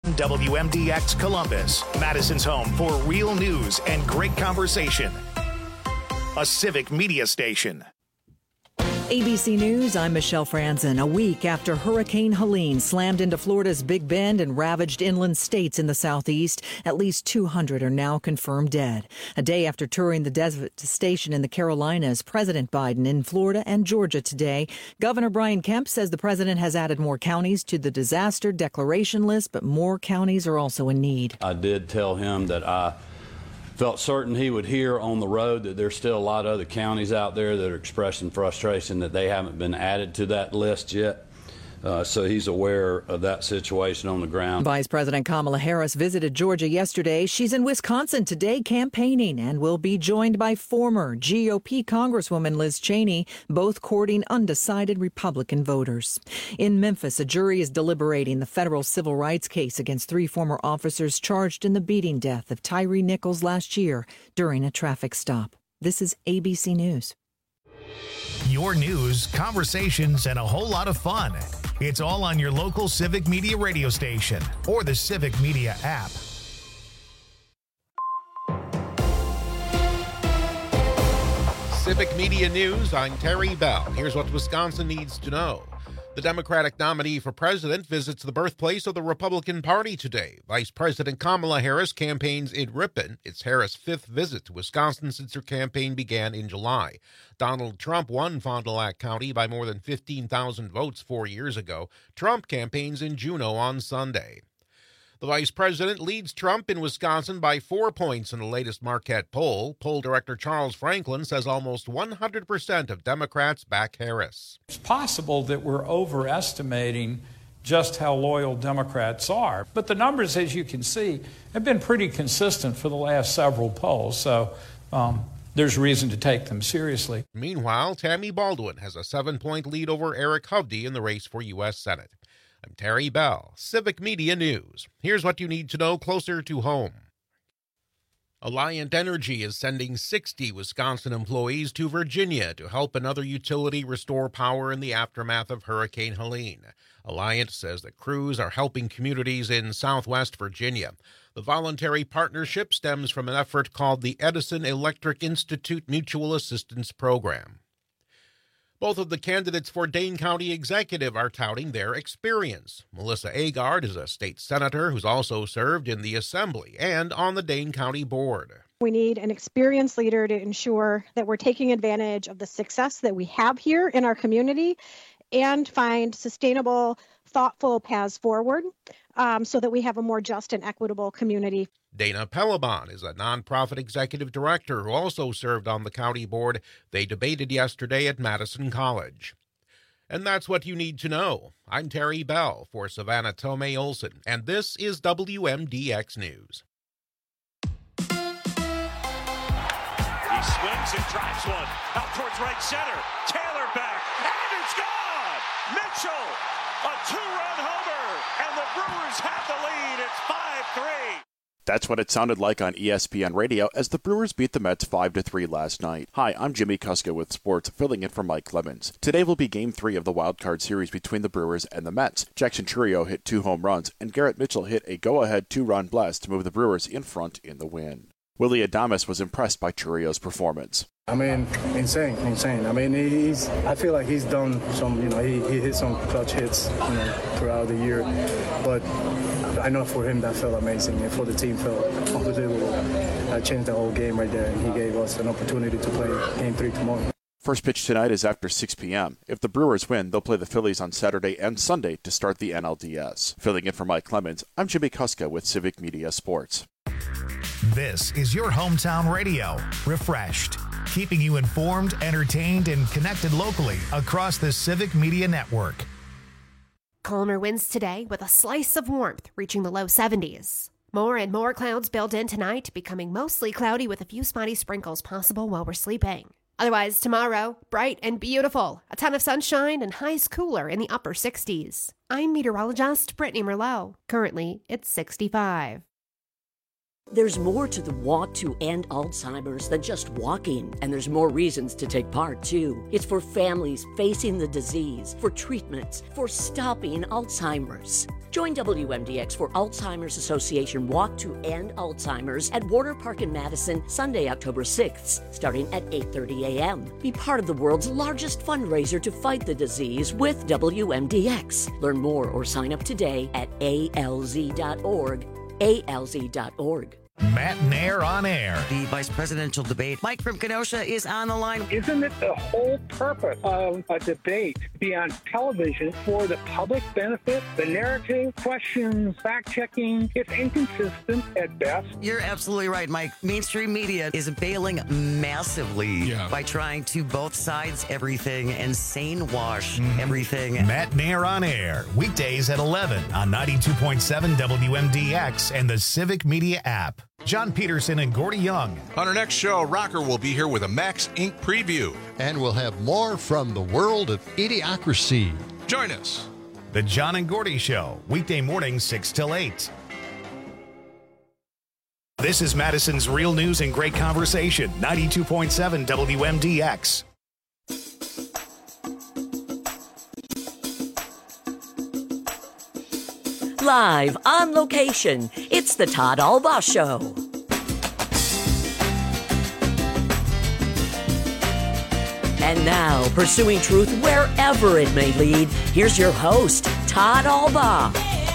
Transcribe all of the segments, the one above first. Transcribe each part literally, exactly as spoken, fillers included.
W M D X Columbus, Madison's home for real news and great conversation. A civic media station. A B C News, I'm Michelle Franzen. A week after Hurricane Helene slammed into Florida's Big Bend and ravaged inland states in the southeast, at least two hundred are now confirmed dead. A day after touring the devastation in the Carolinas, President Biden in Florida and Georgia today. Governor Brian Kemp says the president has added more counties to the disaster declaration list, but more counties are also in need. I did tell him that I felt certain he would hear on the road that there's still a lot of other counties out there that are expressing frustration that they haven't been added to that list yet. Uh, so he's aware of that situation on the ground. Vice President Kamala Harris visited Georgia yesterday. She's in Wisconsin today campaigning and will be joined by former G O P Congresswoman Liz Cheney, both courting undecided Republican voters. In Memphis, a jury is deliberating the federal civil rights case against three former officers charged in the beating death of Tyree Nichols last year during a traffic stop. This is A B C News. Your news, conversations, and a whole lot of fun. It's all on your local Civic Media radio station or the Civic Media app. Civic Media News, I'm Terry Bell. Here's what Wisconsin needs to know. The Democratic nominee for president visits the birthplace of the Republican Party today. Vice President Kamala Harris campaigns in Ripon. It's Harris' fifth visit to Wisconsin since her campaign began in July. Donald Trump won Fond du Lac County by more than fifteen thousand votes four years ago. Trump campaigns in Juneau on Sunday. The vice president leads Trump in Wisconsin by four points in the latest Marquette poll. Poll director Charles Franklin says almost one hundred percent of Democrats back Harris. It's possible that we're overestimating just how loyal Democrats are. But the numbers, as you can see, have been pretty consistent for the last several polls. So um, there's reason to take them seriously. Meanwhile, Tammy Baldwin has a seven-point lead over Eric Hovde in the race for U S Senate. I'm Terry Bell, Civic Media News. Here's what you need to know closer to home. Alliant Energy is sending sixty Wisconsin employees to Virginia to help another utility restore power in the aftermath of Hurricane Helene. Alliant says the crews are helping communities in southwest Virginia. The voluntary partnership stems from an effort called the Edison Electric Institute Mutual Assistance Program. Both of the candidates for Dane County Executive are touting their experience. Melissa Agard is a state senator who's also served in the Assembly and on the Dane County Board. We need an experienced leader to ensure that we're taking advantage of the success that we have here in our community and find sustainable, thoughtful paths forward um, so that we have a more just and equitable community. Dana Pelabon is a nonprofit executive director who also served on the county board. They debated yesterday at Madison College. And that's what you need to know. I'm Terry Bell for Savannah Tomei Olson, and this is W M D X News. He swings and drives one out towards right center. Taylor back, and it's gone! Mitchell, a two-run homer, and the Brewers have the lead. It's five three. That's what it sounded like on E S P N Radio as the Brewers beat the Mets five to three last night. Hi, I'm Jimmy Kuska with sports, filling in for Mike Clemens. Today will be Game three of the Wild Card Series between the Brewers and the Mets. Jackson Chourio hit two home runs, and Garrett Mitchell hit a go-ahead two-run blast to move the Brewers in front in the win. Willie Adames was impressed by Chourio's performance. I mean, insane, insane. I mean, he's. I feel like he's done some, you know, he, he hit some clutch hits, you know, throughout the year. But I know for him that felt amazing, and for the team felt unbelievable. I changed the whole game right there, and he gave us an opportunity to play Game three tomorrow. First pitch tonight is after six p.m. If the Brewers win, they'll play the Phillies on Saturday and Sunday to start the N L D S. Filling in for Mike Clemens, I'm Jimmy Kuska with Civic Media Sports. This is your hometown radio, refreshed, keeping you informed, entertained, and connected locally across the Civic Media Network. Calmer winds today with a slice of warmth reaching the low seventies. More and more clouds build in tonight, becoming mostly cloudy with a few spotty sprinkles possible while we're sleeping. Otherwise, tomorrow, bright and beautiful. A ton of sunshine and highs cooler in the upper sixties. I'm meteorologist Brittany Merlot. Currently, it's sixty-five. There's more to the Walk to End Alzheimer's than just walking, and there's more reasons to take part, too. It's for families facing the disease, for treatments, for stopping Alzheimer's. Join W M D X for Alzheimer's Association Walk to End Alzheimer's at Warner Park in Madison, Sunday, October sixth, starting at eight thirty a.m. Be part of the world's largest fundraiser to fight the disease with W M D X. Learn more or sign up today at A L Z dot org. A L Z dot org. Matt Nair on air. The vice presidential debate. Mike from Kenosha is on the line. Isn't it the whole purpose of a debate to be on television for the public benefit? The narrative, questions, fact-checking, it's inconsistent at best. You're absolutely right, Mike. Mainstream media is bailing massively yeah. by trying to both sides everything and sane wash mm-hmm. everything. Matt Nair on air. Weekdays at eleven on ninety-two point seven W M D X and the Civic Media app. John Peterson and Gordy Young. On our next show, Rocker will be here with a Max Incorporated preview. And we'll have more from the world of Idiocracy. Join us. The John and Gordy Show, weekday mornings six till eight. This is Madison's Real News and Great Conversation, ninety-two point seven W M D X. Live on location, it's the Todd Albaugh Show. And now, pursuing truth wherever it may lead, here's your host, Todd Albaugh.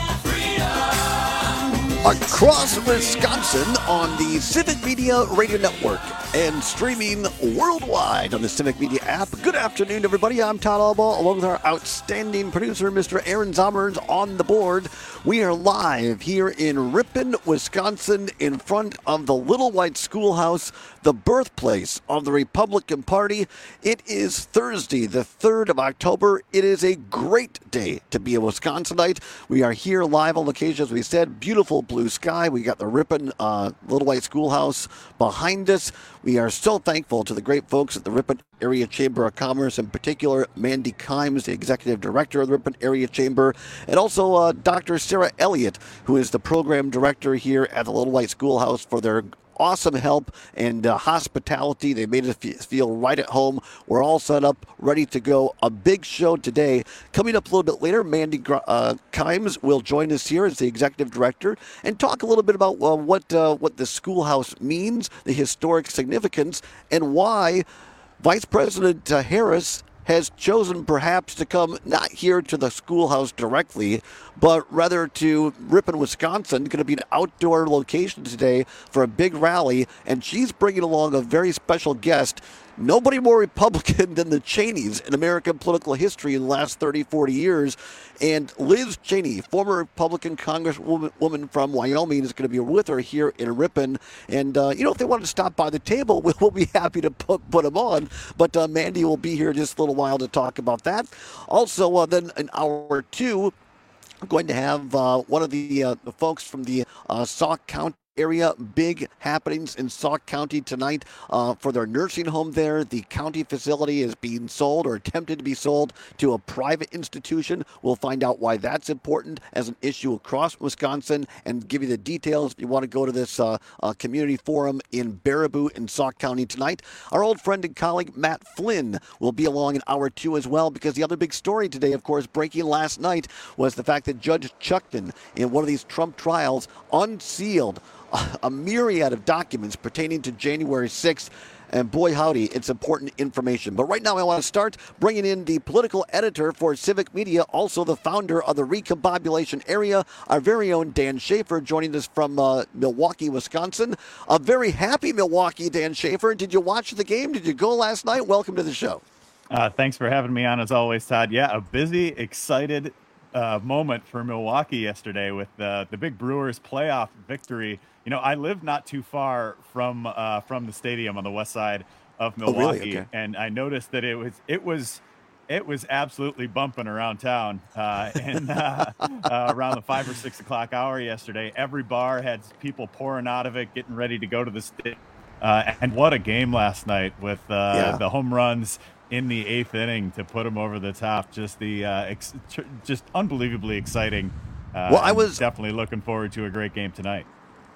Across Wisconsin on the Civic Media Radio Network and streaming worldwide on the Civic Media app. Good afternoon, everybody. I'm Todd Albaugh, along with our outstanding producer, Mister Aaron Zommers, on the board. We are live here in Ripon, Wisconsin, in front of the Little White Schoolhouse, the birthplace of the Republican Party. It is Thursday, the third of October. It is a great day to be a Wisconsinite. We are here live on location, as we said. Beautiful blue sky. We got the Ripon uh, Little White Schoolhouse behind us. We are so thankful to the great folks at the Ripon Area Chamber of Commerce, in particular Mandy Kimes, the Executive Director of the Ripon Area Chamber, and also uh, Doctor Sarah Elliott, who is the Program Director here at the Little White Schoolhouse, for their awesome help and uh, hospitality. They made us feel right at home. We're all set up, ready to go. A big show today. Coming up a little bit later, Mandy uh, Kimes will join us here as the Executive Director and talk a little bit about uh, what uh, what the schoolhouse means, the historic significance, and why Vice President uh, Harris has chosen perhaps to come not here to the schoolhouse directly, but rather to Ripon, Wisconsin. Going to be an outdoor location today for a big rally, and she's bringing along a very special guest. Nobody more Republican than the Cheneys in American political history in the last thirty, forty years. And Liz Cheney, former Republican Congresswoman woman from Wyoming, is going to be with her here in Ripon. And, uh, you know, if they want to stop by the table, we'll, we'll be happy to put, put them on. But uh, Mandy will be here just a little while to talk about that. Also, uh, then in hour two, we're going to have uh, one of the, uh, the folks from the uh, Sauk County area. Big happenings in Sauk County tonight uh, for their nursing home there. The county facility is being sold or attempted to be sold to a private institution. We'll find out why that's important as an issue across Wisconsin and give you the details if you want to go to this uh, uh, community forum in Baraboo in Sauk County tonight. Our old friend and colleague Matt Flynn will be along in hour two as well, because the other big story today, of course, breaking last night, was the fact that Judge Chuckton, in one of these Trump trials, unsealed a myriad of documents pertaining to January sixth. And boy, howdy, it's important information. But right now I want to start bringing in the political editor for Civic Media, also the founder of the Recombobulation Area, our very own Dan Schaefer, joining us from uh, Milwaukee, Wisconsin. A very happy Milwaukee, Dan Schaefer. Did you watch the game? Did you go last night? Welcome to the show. Uh, thanks for having me on, as always, Todd. Yeah, a busy, excited uh, moment for Milwaukee yesterday with uh, the big Brewers playoff victory. You know, I live not too far from uh, from the stadium on the west side of Milwaukee, oh, really? Okay. And I noticed that it was it was it was absolutely bumping around town. Uh, and uh, uh, around the five or six o'clock hour yesterday, every bar had people pouring out of it, getting ready to go to the stadium. Uh, and what a game last night with uh, yeah. the home runs in the eighth inning to put them over the top. Just the uh, ex- just unbelievably exciting. Uh, well, I was definitely looking forward to a great game tonight.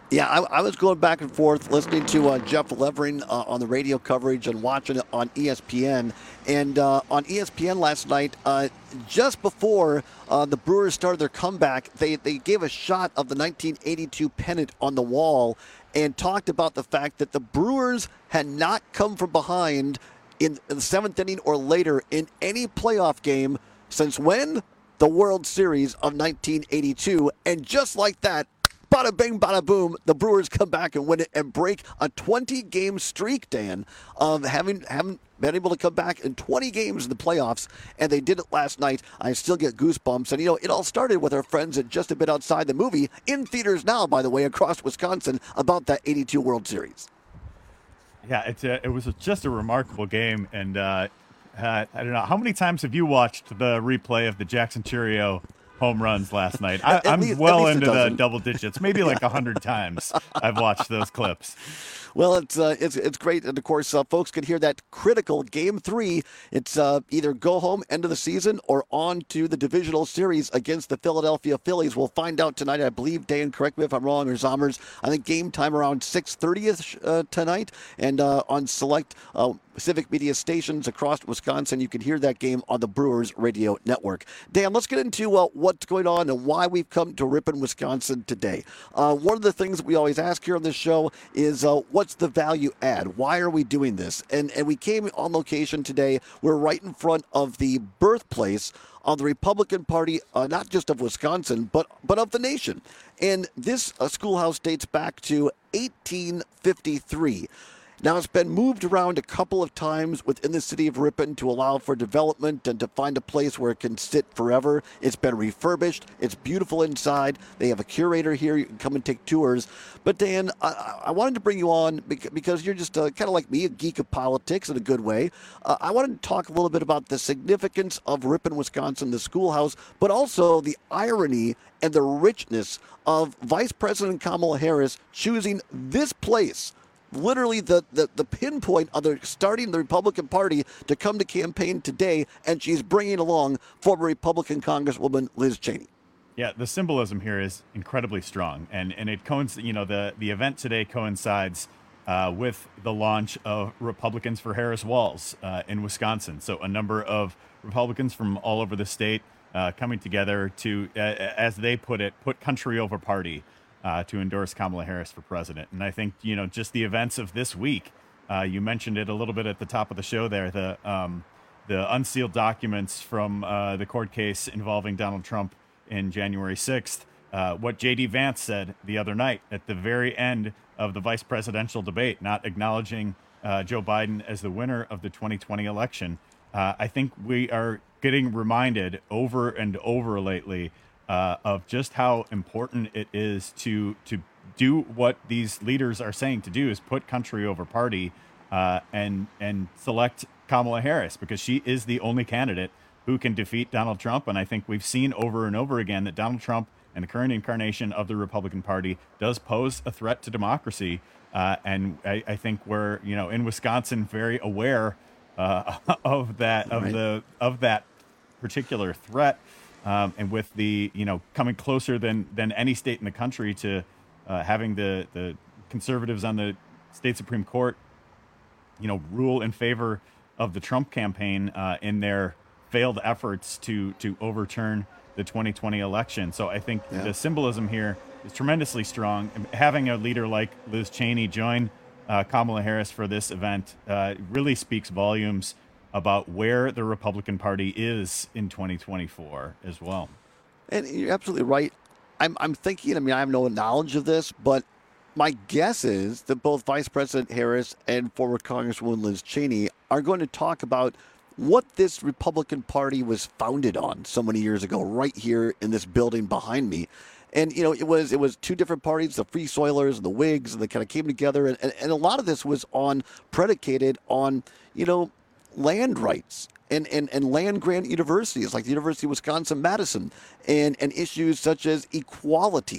Yeah, I, I was going back and forth listening to uh, Jeff Levering uh, on the radio coverage and watching it on E S P N. And uh, on E S P N last night, uh, just before uh, the Brewers started their comeback, they, they gave a shot of the nineteen eighty-two pennant on the wall and talked about the fact that the Brewers had not come from behind in the seventh inning or later in any playoff game since when? The World Series of nineteen eighty-two. And just like that, bada bing, bada boom, the Brewers come back and win it and break a twenty-game streak, Dan, of having, having been able to come back in twenty games in the playoffs, and they did it last night. I still get goosebumps. And, you know, it all started with our friends at Just a Bit Outside the Movie, in theaters now, by the way, across Wisconsin, about that eighty-two World Series. Yeah, it's a, it was just a remarkable game, and uh, uh, I don't know, how many times have you watched the replay of the Jackson Chourio home runs last night? I, I'm least, well into the double digits, maybe like a hundred times I've watched those clips. Well, it's uh, it's it's great, and of course, uh, folks can hear that critical Game Three. It's uh, either go home end of the season or on to the divisional series against the Philadelphia Phillies. We'll find out tonight, I believe. Dan, correct me if I'm wrong, or Zommers. I think game time around six thirty uh, tonight, and uh, on select uh, Civic Media stations across Wisconsin, you can hear that game on the Brewers Radio Network. Dan, let's get into uh, what's going on and why we've come to Ripon, Wisconsin today. Uh, one of the things that we always ask here on this show is uh, what's the value add? Why are we doing this? And and we came on location today. We're right in front of the birthplace of the Republican Party, uh, not just of Wisconsin, but but of the nation. And this uh, schoolhouse dates back to eighteen fifty-three. Now, it's been moved around a couple of times within the city of Ripon to allow for development and to find a place where it can sit forever. It's been refurbished. It's beautiful inside. They have a curator here. You can come and take tours. But, Dan, I, I wanted to bring you on because you're just uh, kind of like me, a geek of politics in a good way. Uh, I wanted to talk a little bit about the significance of Ripon, Wisconsin, the schoolhouse, but also the irony and the richness of Vice President Kamala Harris choosing this place, literally the, the, the pinpoint of the starting the Republican Party, to come to campaign today, and she's bringing along former Republican Congresswoman Liz Cheney. Yeah, the symbolism here is incredibly strong, and and it coincides. You know, the the event today coincides uh, with the launch of Republicans for Harris Walls uh, in Wisconsin. So a number of Republicans from all over the state uh, coming together to, uh, as they put it, put country over party. Uh, to endorse Kamala Harris for president. And I think, you know, just the events of this week, uh, you mentioned it a little bit at the top of the show there, the um, the unsealed documents from uh, the court case involving Donald Trump in January sixth, uh, what J D Vance said the other night at the very end of the vice presidential debate, not acknowledging uh, Joe Biden as the winner of the twenty twenty election. Uh, I think we are getting reminded over and over lately Uh, of just how important it is to to do what these leaders are saying to do, is put country over party, uh, and and select Kamala Harris, because she is the only candidate who can defeat Donald Trump. And I think we've seen over and over again that Donald Trump and the current incarnation of the Republican Party does pose a threat to democracy. Uh, and I, I think we're, you know, in Wisconsin, very aware uh, of that of right. the of that particular threat. Um, and with the, you know, coming closer than than any state in the country to uh, having the, the conservatives on the state Supreme Court, you know, rule in favor of the Trump campaign uh, in their failed efforts to to overturn the twenty twenty election. So I think yeah. the symbolism here is tremendously strong. Having a leader like Liz Cheney join uh, Kamala Harris for this event uh, really speaks volumes about where the Republican Party is in twenty twenty-four as well. And you're absolutely right. I'm, I'm thinking, I mean, I have no knowledge of this, but my guess is that both Vice President Harris and former Congresswoman Liz Cheney are going to talk about what this Republican Party was founded on so many years ago, right here in this building behind me. And, you know, it was it was two different parties, the Free Soilers and the Whigs, and they kind of came together. And, and, and a lot of this was on predicated on, you know, land rights and, and, and land grant universities like the University of Wisconsin-Madison, and, and issues such as equality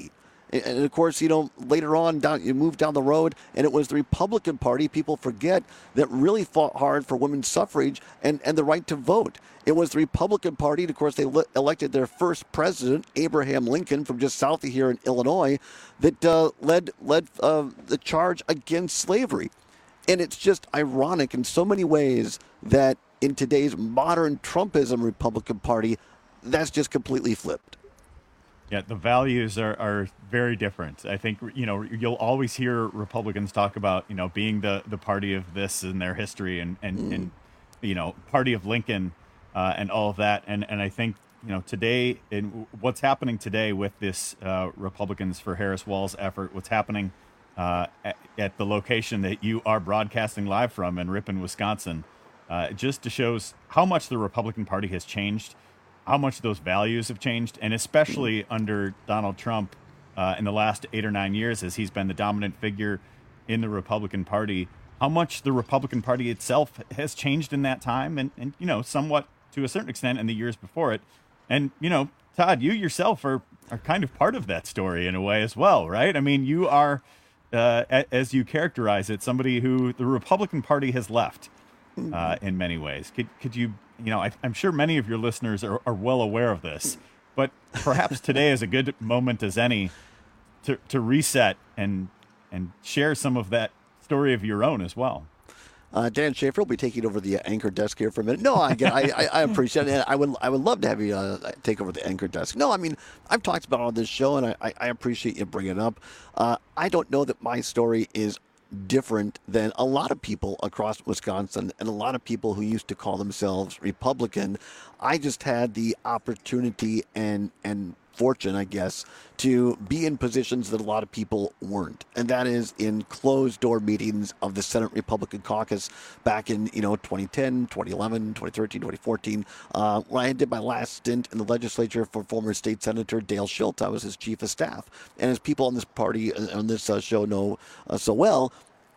And, and of course, you know, later on, down you move down the road, and it was the Republican Party, people forget, that really fought hard for women's suffrage and, and the right to vote. It was the Republican Party, and of course, they le- elected their first president, Abraham Lincoln, from just south of here in Illinois, that uh, led led uh, the charge against slavery. And it's just ironic in so many ways that in today's modern Trumpism Republican Party, that's just completely flipped. Yeah, the values are, are very different. I think, you know, you'll always hear Republicans talk about, you know, being the, the party of this in their history and, and, mm. and you know, party of Lincoln uh, and all of that. And, and I think, you know, today, in what's happening today with this uh, Republicans for Harris Walz effort, what's happening uh, at, at the location that you are broadcasting live from in Ripon, Wisconsin, uh, it just shows how much the Republican Party has changed, how much those values have changed, and especially under Donald Trump uh, in the last eight or nine years, as he's been the dominant figure in the Republican Party, how much the Republican Party itself has changed in that time, and, and you know, somewhat to a certain extent in the years before it. And, you know, Todd, you yourself are, are kind of part of that story in a way as well, right? I mean, you are, uh, as you characterize it, somebody who the Republican Party has left uh, in many ways. Could, could you, you know, I, I'm sure many of your listeners are, are well aware of this, but perhaps today is a good moment as any to, to reset and and share some of that story of your own as well. Uh, Dan Schaefer will be taking over the anchor desk here for a minute. No, I I, I appreciate it. I would I would love to have you uh, take over the anchor desk. No, I mean, I've talked about it on this show, and I, I appreciate you bringing it up. Uh, I don't know that my story is different than a lot of people across Wisconsin and a lot of people who used to call themselves Republican. I just had the opportunity and and fortune, I guess, to be in positions that a lot of people weren't. And that is in closed-door meetings of the Senate Republican Caucus back in, you know, twenty ten, twenty eleven, twenty thirteen, twenty fourteen, uh, when I did my last stint in the legislature for former state senator Dale Schultz. I was his chief of staff. And as people on this party, on this uh, show know uh, so well,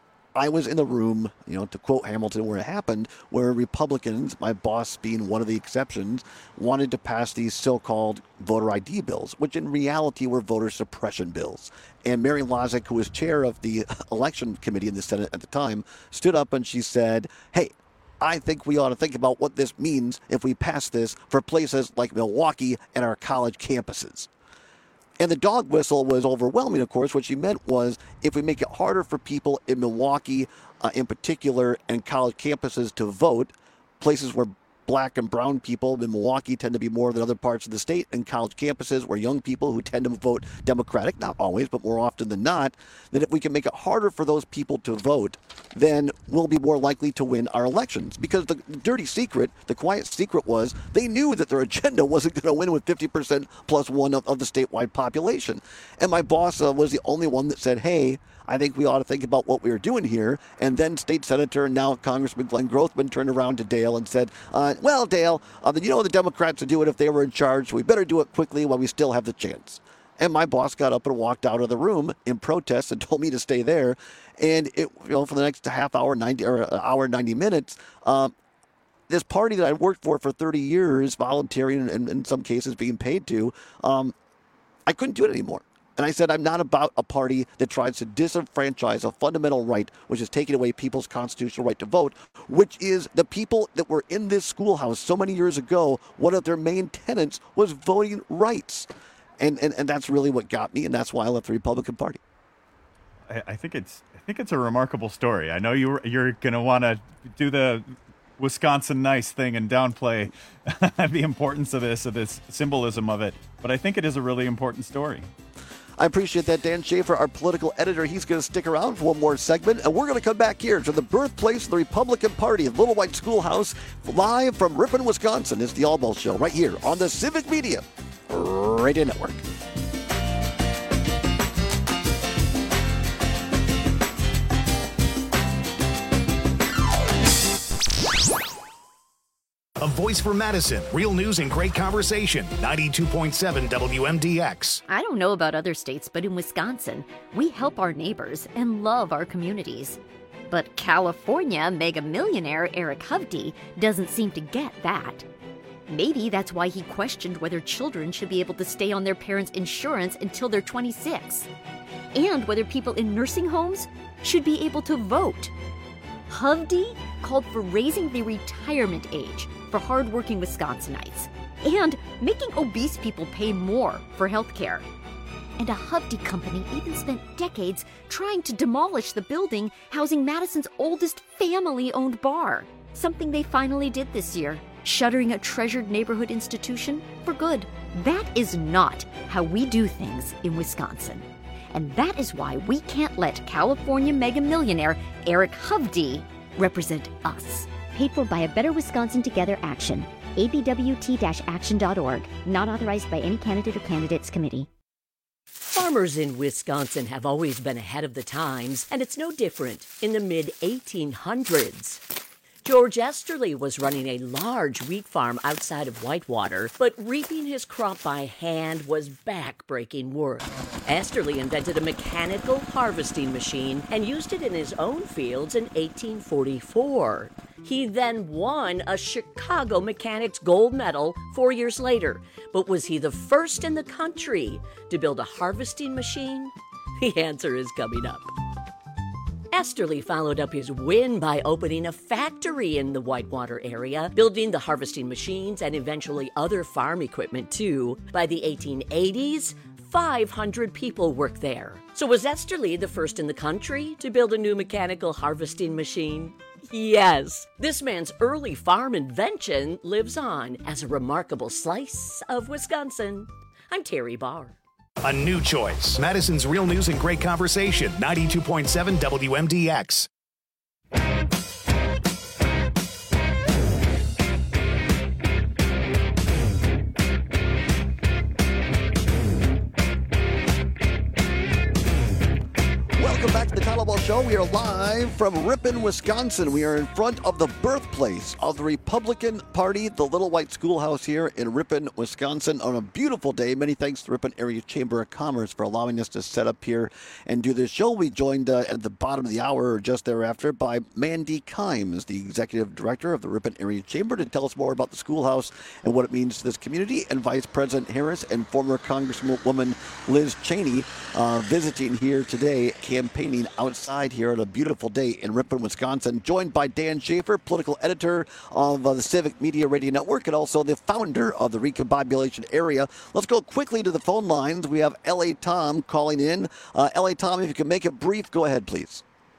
I was in the room, you know, to quote Hamilton, where it happened, where Republicans, my boss being one of the exceptions, wanted to pass these so-called voter I D bills, which in reality were voter suppression bills. And Mary Lozick, who was chair of the election committee in the Senate at the time, stood up and she said, hey, I think we ought to think about what this means if we pass this for places like Milwaukee and our college campuses. And the dog whistle was overwhelming, of course. What she meant was if we make it harder for people in Milwaukee uh, in particular and college campuses to vote, places where black and brown people in Milwaukee tend to be more than other parts of the state, and college campuses where young people who tend to vote Democratic, not always, but more often than not, that if we can make it harder for those people to vote, then we'll be more likely to win our elections. Because the dirty secret, the quiet secret was they knew that their agenda wasn't going to win with fifty percent plus one of, of the statewide population. And my boss uh, was the only one that said, hey, I think we ought to think about what we were doing here. And then State Senator and now Congressman Glenn Grothman turned around to Dale and said, uh, well, Dale, uh, you know the Democrats would do it if they were in charge. So we better do it quickly while we still have the chance. And my boss got up and walked out of the room in protest and told me to stay there. And it, you know, for the next half hour, ninety or hour, ninety minutes, um, this party that I worked for for thirty years, volunteering and in some cases being paid to, um, I couldn't do it anymore. And I said, I'm not about a party that tries to disenfranchise a fundamental right, which is taking away people's constitutional right to vote, which is the people that were in this schoolhouse so many years ago. One of their main tenets was voting rights. And, and, and that's really what got me, and that's why I left the Republican Party. I, I think it's I think it's a remarkable story. I know you you're going to want to do the Wisconsin nice thing and downplay the importance of this, of this symbolism of it, but I think it is a really important story. I appreciate that. Dan Schaefer, our political editor, he's going to stick around for one more segment, and we're going to come back here to the birthplace of the Republican Party, Little White Schoolhouse, live from Ripon, Wisconsin. It's the All Ball Show right here on the Civic Media Radio Network. A voice for Madison. Real news and great conversation. ninety-two point seven W M D X. I don't know about other states, but in Wisconsin, we help our neighbors and love our communities. But California mega millionaire Eric Hovde doesn't seem to get that. Maybe that's why he questioned whether children should be able to stay on their parents' insurance until they're twenty-six, and whether people in nursing homes should be able to vote. Hovde called for raising the retirement age for hardworking Wisconsinites and making obese people pay more for health care. And a Hovde company even spent decades trying to demolish the building housing Madison's oldest family-owned bar, something they finally did this year, shuttering a treasured neighborhood institution for good. That is not how we do things in Wisconsin. And that is why we can't let California mega millionaire Eric Hovde represent us. Paid for by a Better Wisconsin Together action. A B W T action dot org. Not authorized by any candidate or candidates committee. Farmers in Wisconsin have always been ahead of the times, and it's no different in the mid eighteen hundreds. George Esterly was running a large wheat farm outside of Whitewater, but reaping his crop by hand was back-breaking work. Esterly invented a mechanical harvesting machine and used it in his own fields in eighteen forty-four. He then won a Chicago Mechanics Gold Medal four years later. But was he the first in the country to build a harvesting machine? The answer is coming up. Esterly followed up his win by opening a factory in the Whitewater area, building the harvesting machines and eventually other farm equipment too. By the eighteen eighties, five hundred people worked there. So was Esterly the first in the country to build a new mechanical harvesting machine? Yes. This man's early farm invention lives on as a remarkable slice of Wisconsin. I'm Terry Barr. A new choice. Madison's Real News and Great Conversation, ninety-two point seven W M D X. Welcome back to the Todd Ball Show. We are live from Ripon, Wisconsin. We are in front of the birthplace of the Republican Party, the Little White Schoolhouse here in Ripon, Wisconsin, on a beautiful day. Many thanks to the Ripon Area Chamber of Commerce for allowing us to set up here and do this show. We joined uh, at the bottom of the hour or just thereafter by Mandy Kimes, the Executive Director of the Ripon Area Chamber, to tell us more about the schoolhouse and what it means to this community, and Vice President Harris and former Congresswoman Liz Cheney uh, visiting here today, campaigning outside here on a beautiful day in Ripon, Wisconsin, joined by Dan Schaefer, political editor of uh, the Civic Media Radio Network and also the founder of the Recombobulation Area. Let's go quickly to the phone lines. We have L A Tom calling in. Uh, L A Tom, if you can make it brief, go ahead, please.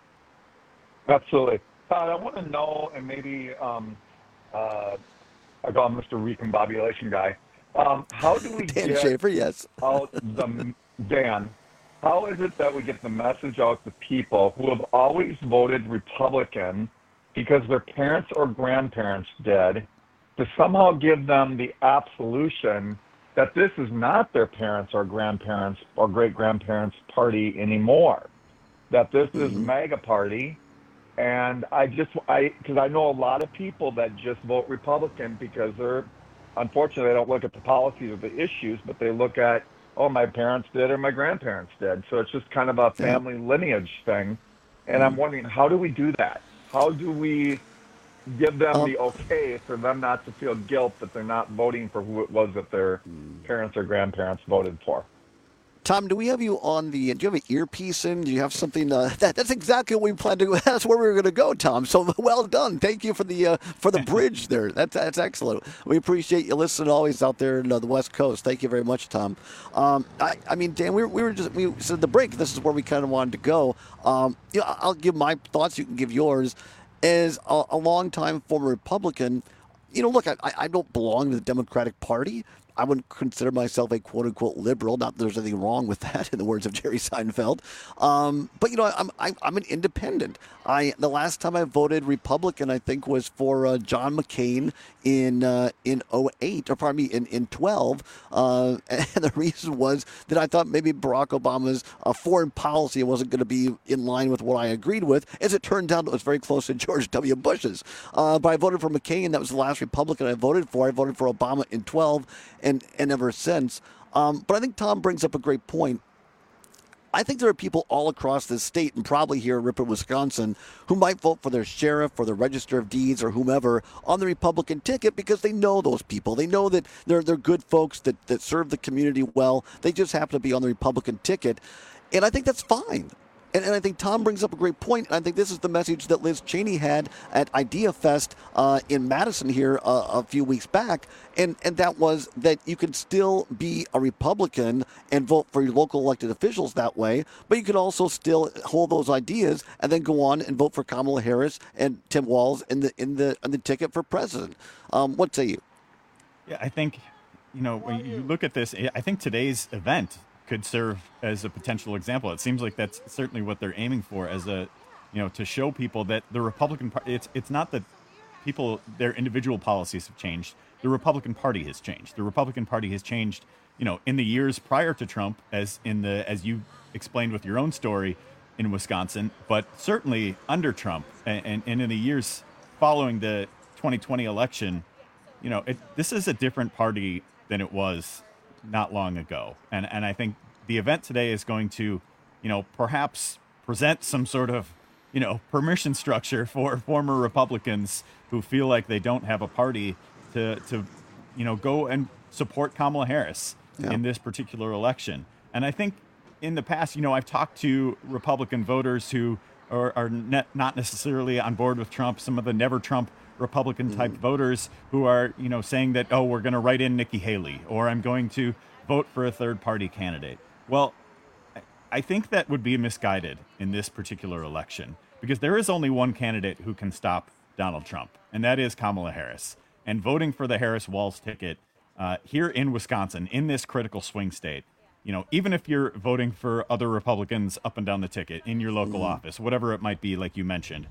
Absolutely. Todd, I want to know, and maybe um, uh, I call him Mister Recombobulation guy, um, how do we Dan get Schaefer, yes. out the, Dan, how is it that we get the message out to people who have always voted Republican because their parents or grandparents did, to somehow give them the absolution that this is not their parents or grandparents or great-grandparents' party anymore, that this is Mm-hmm. MAGA party? And I just, I, because I know a lot of people that just vote Republican because they're, unfortunately, they don't look at the policies or the issues, but they look at, oh, my parents did or my grandparents did. So it's just kind of a family lineage thing. And I'm wondering, how do we do that? How do we give them Um, the okay for them not to feel guilt that they're not voting for who it was that their parents or grandparents voted for? Tom, do we have you on the, do you have an earpiece in? Do you have something, uh, that, that's exactly what we planned to go, that's where we were going to go, Tom. So well done. Thank you for the, uh, for the bridge there. That's, that's excellent. We appreciate you listening always out there in uh, the West Coast. Thank you very much, Tom. Um, I, I mean, Dan, we were, we were just, we said the break, this is where we kind of wanted to go. Um, you know, I'll give my thoughts, you can give yours. As a, a longtime former Republican, you know, look, I, I don't belong to the Democratic Party. I wouldn't consider myself a quote-unquote liberal. Not that there's anything wrong with that, in the words of Jerry Seinfeld. Um, but, you know, I'm, I'm I'm an independent. I The last time I voted Republican, I think, was for uh, John McCain in uh, in oh eight, or pardon me, in, in twelve. Uh, and the reason was that I thought maybe Barack Obama's uh, foreign policy wasn't going to be in line with what I agreed with. As it turned out, it was very close to George W. Bush's. Uh, but I voted for McCain. That was the last Republican I voted for. I voted for Obama in twelve. And, and ever since. Um, but I think Tom brings up a great point. I think there are people all across this state and probably here in Ripon, Wisconsin, who might vote for their sheriff or the Register of Deeds or whomever on the Republican ticket because they know those people. They know that they're they're good folks that, that serve the community well. They just happen to be on the Republican ticket. And I think that's fine. And, and I think Tom brings up a great point. And I think this is the message that Liz Cheney had at Idea Fest uh, in Madison here uh, a few weeks back. And, and that was that you can still be a Republican and vote for your local elected officials that way, but you can also still hold those ideas and then go on and vote for Kamala Harris and Tim Walz in the in the in the ticket for president. Um, what say you? Yeah, I think, you know, when you look at this, I think today's event could serve as a potential example. It seems like that's certainly what they're aiming for, as a, you know, to show people that the Republican Party, it's it's not that people, their individual policies have changed. The Republican Party has changed. The Republican Party has changed, you know, in the years prior to Trump, as in the, as you explained with your own story in Wisconsin, but certainly under Trump and, and, and in the years following the twenty twenty election, you know, it, this is a different party than it was not long ago. And and I think the event today is going to, you know, perhaps present some sort of, you know, permission structure for former Republicans who feel like they don't have a party to, to you know, go and support Kamala Harris yeah. in this particular election. And I think in the past, you know, I've talked to Republican voters who are, are ne- not necessarily on board with Trump, some of the never Trump Republican type mm. voters who are, you know, saying that, oh, we're going to write in Nikki Haley, or I'm going to vote for a third party candidate. Well, I think that would be misguided in this particular election, because there is only one candidate who can stop Donald Trump, and that is Kamala Harris. And voting for the Harris-Walz ticket uh, here in Wisconsin, in this critical swing state, you know, even if you're voting for other Republicans up and down the ticket in your local mm. office, whatever it might be, like you mentioned,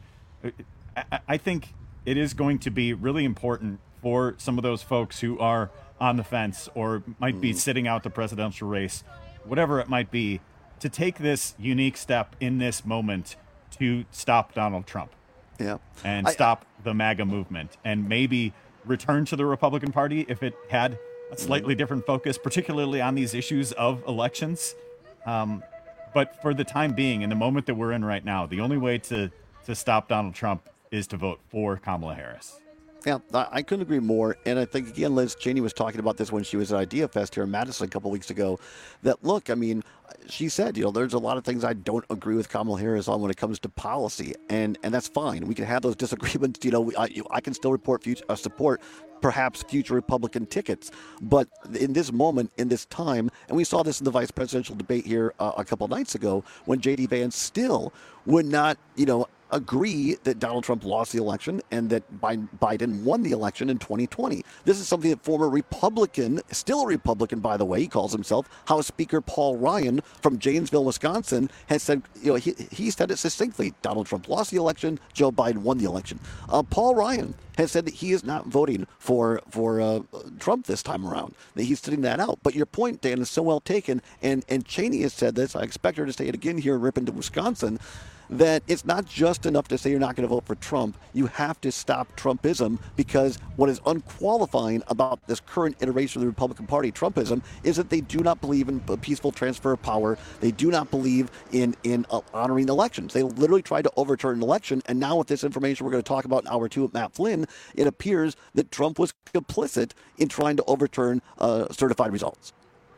I, I think it is going to be really important for some of those folks who are on the fence or might be sitting out the presidential race, whatever it might be, to take this unique step in this moment to stop Donald Trump. Yeah. And I, stop the MAGA movement, and maybe return to the Republican Party if it had a slightly different focus, particularly on these issues of elections. Um, but for the time being, in the moment that we're in right now, the only way to, to stop Donald Trump is to vote for Kamala Harris. Yeah, I couldn't agree more. And I think, again, Liz Cheney was talking about this when she was at Idea Fest here in Madison a couple of weeks ago, that, look, I mean, she said, you know, there's a lot of things I don't agree with Kamala Harris on when it comes to policy, and and that's fine. We can have those disagreements. You know, I, I can still report future, uh, support perhaps future Republican tickets. But in this moment, in this time, and we saw this in the vice presidential debate here uh, a couple of nights ago, when J D Vance still would not, you know, agree that Donald Trump lost the election and that Biden won the election in twenty twenty. This is something that former Republican, still a Republican, by the way, he calls himself, House Speaker Paul Ryan from Janesville, Wisconsin, has said, you know, he, he said it succinctly. Donald Trump lost the election, Joe Biden won the election. Uh, Paul Ryan has said that he is not voting for for uh, Trump this time around, that he's sitting that out. But your point, Dan, is so well taken, and, and Cheney has said this. I expect her to say it again here in Ripon, Wisconsin, that it's not just enough to say you're not going to vote for Trump. You have to stop Trumpism, because what is unqualifying about this current iteration of the Republican Party, Trumpism, is that they do not believe in a peaceful transfer of power. They do not believe in, in uh, honoring elections. They literally tried to overturn an election, and now with this information we're going to talk about in hour two with Matt Flynn, it appears that Trump was complicit in trying to overturn uh, certified results.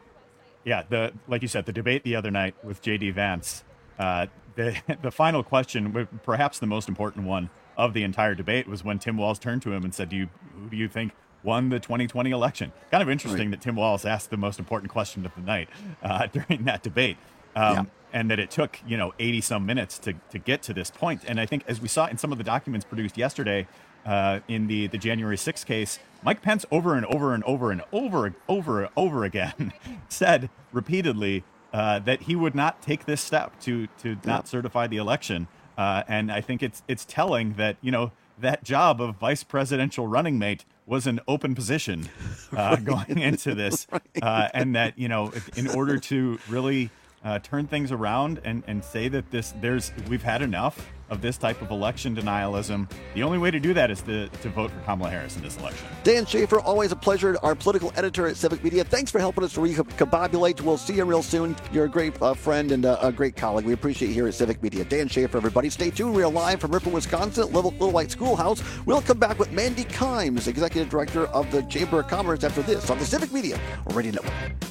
Yeah, the like you said, the debate the other night with J D Vance, uh, The, the final question, perhaps the most important one of the entire debate, was when Tim Walz turned to him and said, "Do you, who do you think won the twenty twenty election?" Kind of interesting right. that Tim Walz asked the most important question of the night uh, during that debate, um, yeah. and that it took, you know, eighty some minutes to, to get to this point. And I think, as we saw in some of the documents produced yesterday uh, in the, the January sixth case, Mike Pence over and over and over and over and over and over again said repeatedly Uh, that he would not take this step to to not yeah. certify the election, uh, and I think it's it's telling that, you know, that job of vice presidential running mate was an open position uh, right. going into this, right. uh, and that, you know, in order to really uh, turn things around and, and say that this there's we've had enough of this type of election denialism. The only way to do that is to, to vote for Kamala Harris in this election. Dan Schaefer, always a pleasure. Our political editor at Civic Media. Thanks for helping us to recombobulate. We'll see you real soon. You're a great uh, friend and uh, a great colleague. We appreciate you here at Civic Media. Dan Schaefer, everybody. Stay tuned. We're live from Ripon, Wisconsin at Little, Little White Schoolhouse. We'll come back with Mandy Kimes, Executive Director of the Chamber of Commerce, after this on the Civic Media Radio Network.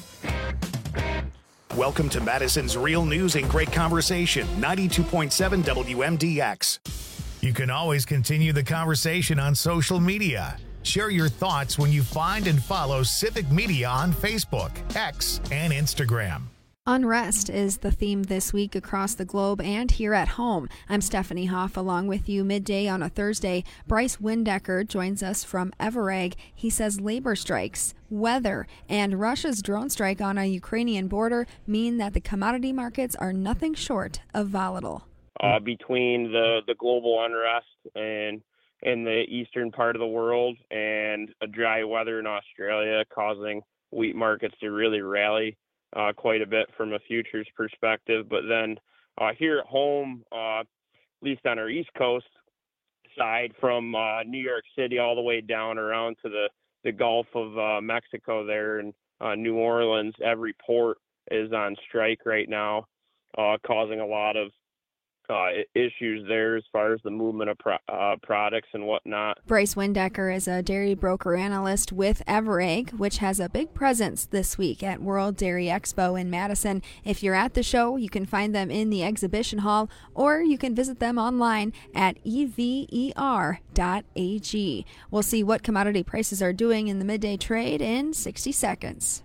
Welcome to Madison's Real News and Great Conversation, ninety-two point seven W M D X. You can always continue the conversation on social media. Share your thoughts when you find and follow Civic Media on Facebook, X, and Instagram. Unrest is the theme this week across the globe and here at home. I'm Stephanie Hoff, along with you midday on a Thursday. Bryce Windecker joins us from Everegg. He says labor strikes, weather, and Russia's drone strike on a Ukrainian border mean that the commodity markets are nothing short of volatile. Uh, between the, the global unrest and in the eastern part of the world and a dry weather in Australia causing wheat markets to really rally Uh, quite a bit from a futures perspective. But then uh, here at home, uh, at least on our East Coast side, from uh, New York City all the way down around to the, the Gulf of uh, Mexico there in uh, New Orleans, every port is on strike right now, uh, causing a lot of uh, issues there as far as the movement of pro- uh, products and whatnot. Bryce Windecker is a dairy broker analyst with Everegg, which has a big presence this week at World Dairy Expo in Madison. If you're at the show, you can find them in the exhibition hall, or you can visit them online at E V E R dot A G. We'll see what commodity prices are doing in the midday trade in sixty seconds.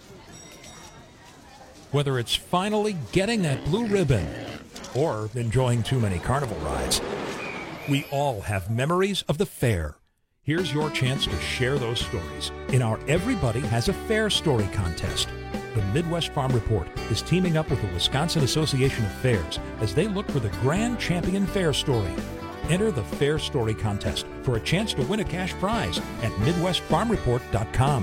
Whether it's finally getting that blue ribbon or enjoying too many carnival rides, we all have memories of the fair. Here's your chance to share those stories in our Everybody Has a Fair Story contest. The Midwest Farm Report is teaming up with the Wisconsin Association of Fairs as they look for the grand champion fair story. Enter the Fair Story contest for a chance to win a cash prize at midwest farm report dot com.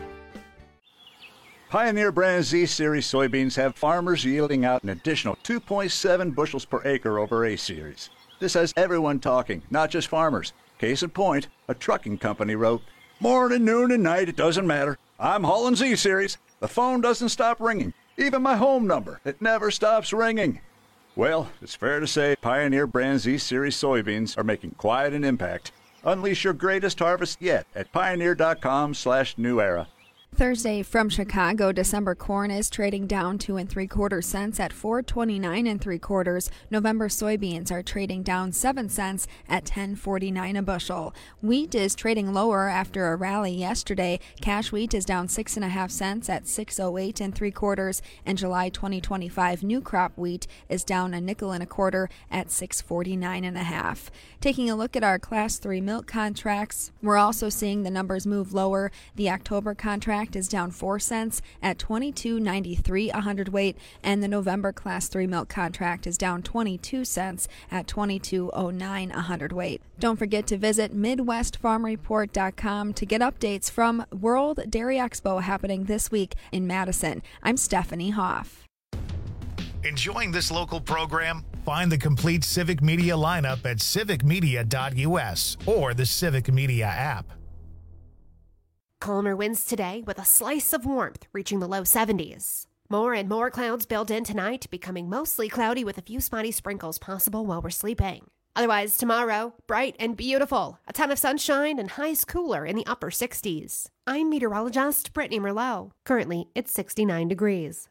Pioneer brand Z-Series soybeans have farmers yielding out an additional two point seven bushels per acre over A-Series. This has everyone talking, not just farmers. Case in point, a trucking company wrote, "Morning, noon, and night, it doesn't matter. I'm hauling Z-Series. The phone doesn't stop ringing. Even my home number, it never stops ringing." Well, it's fair to say Pioneer brand Z-Series soybeans are making quite an impact. Unleash your greatest harvest yet at pioneer dot com slash new era. Thursday from Chicago, December corn is trading down two and three quarter cents at four twenty-nine and three quarters. November soybeans are trading down seven cents at ten forty-nine a bushel. Wheat is trading lower after a rally yesterday. Cash wheat is down six and a half cents at six oh eight and three quarters, and July twenty twenty-five new crop wheat is down a nickel and a quarter at six forty-nine and a half. Taking a look at our Class three milk contracts, we're also seeing the numbers move lower. The October contract is down four cents at twenty-two ninety-three a hundredweight, and the November Class three milk contract is down twenty-two cents at twenty-two oh nine a hundredweight. Don't forget to visit midwest farm report dot com to get updates from World Dairy Expo happening this week in Madison. I'm Stephanie Hoff. Enjoying this local program? Find the complete Civic Media lineup at civic media dot U S or the Civic Media app. Calmer winds today with a slice of warmth reaching the low seventies. More and more clouds build in tonight, becoming mostly cloudy with a few spotty sprinkles possible while we're sleeping. Otherwise, tomorrow, bright and beautiful. A ton of sunshine and highs cooler in the upper sixties. I'm meteorologist Brittany Merlot. Currently, it's sixty-nine degrees.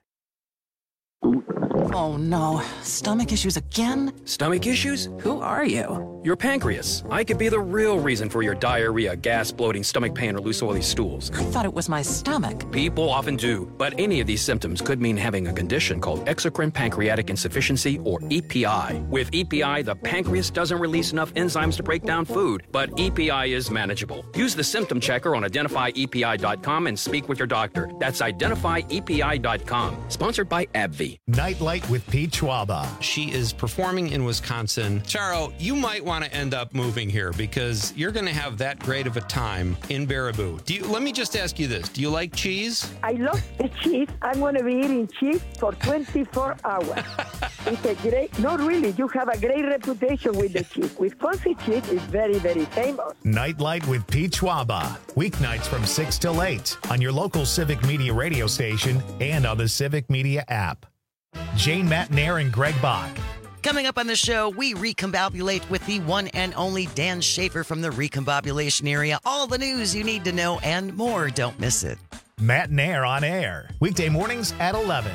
Oh no, stomach issues again? Stomach issues? Who are you? Your pancreas. I could be the real reason for your diarrhea, gas, bloating, stomach pain, or loose oily stools. I thought it was my stomach. People often do, but any of these symptoms could mean having a condition called exocrine pancreatic insufficiency, or E P I. With E P I, the pancreas doesn't release enough enzymes to break down food, but E P I is manageable. Use the symptom checker on identify E P I dot com and speak with your doctor. That's identify E P I dot com. Sponsored by AbbVie. Nightlight with Pete Schwaba. She is performing in Wisconsin. Charo, you might want want to end up moving here because you're going to have that great of a time in Baraboo. Do you? Let me just ask you this. Do you like cheese? I love the cheese. I'm going to be eating cheese for twenty-four hours. It's a great, not really, you have a great reputation with the cheese. Wisconsin cheese is very, very famous. Nightlight with Pete Schwaba. Weeknights from six till eight on your local Civic Media radio station and on the Civic Media app. Jane Matnair and Greg Bach. Coming up on the show, we recombobulate with the one and only Dan Schaefer from the recombobulation area. All the news you need to know and more. Don't miss it. Matt Nair on air. Weekday mornings at eleven.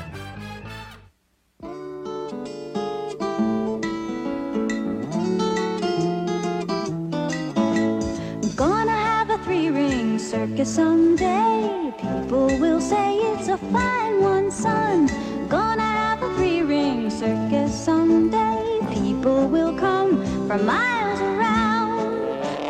Gonna have a three-ring circus someday. People will say it's a fine one, son. Gonna have a three-ring circus someday. People will come from miles around.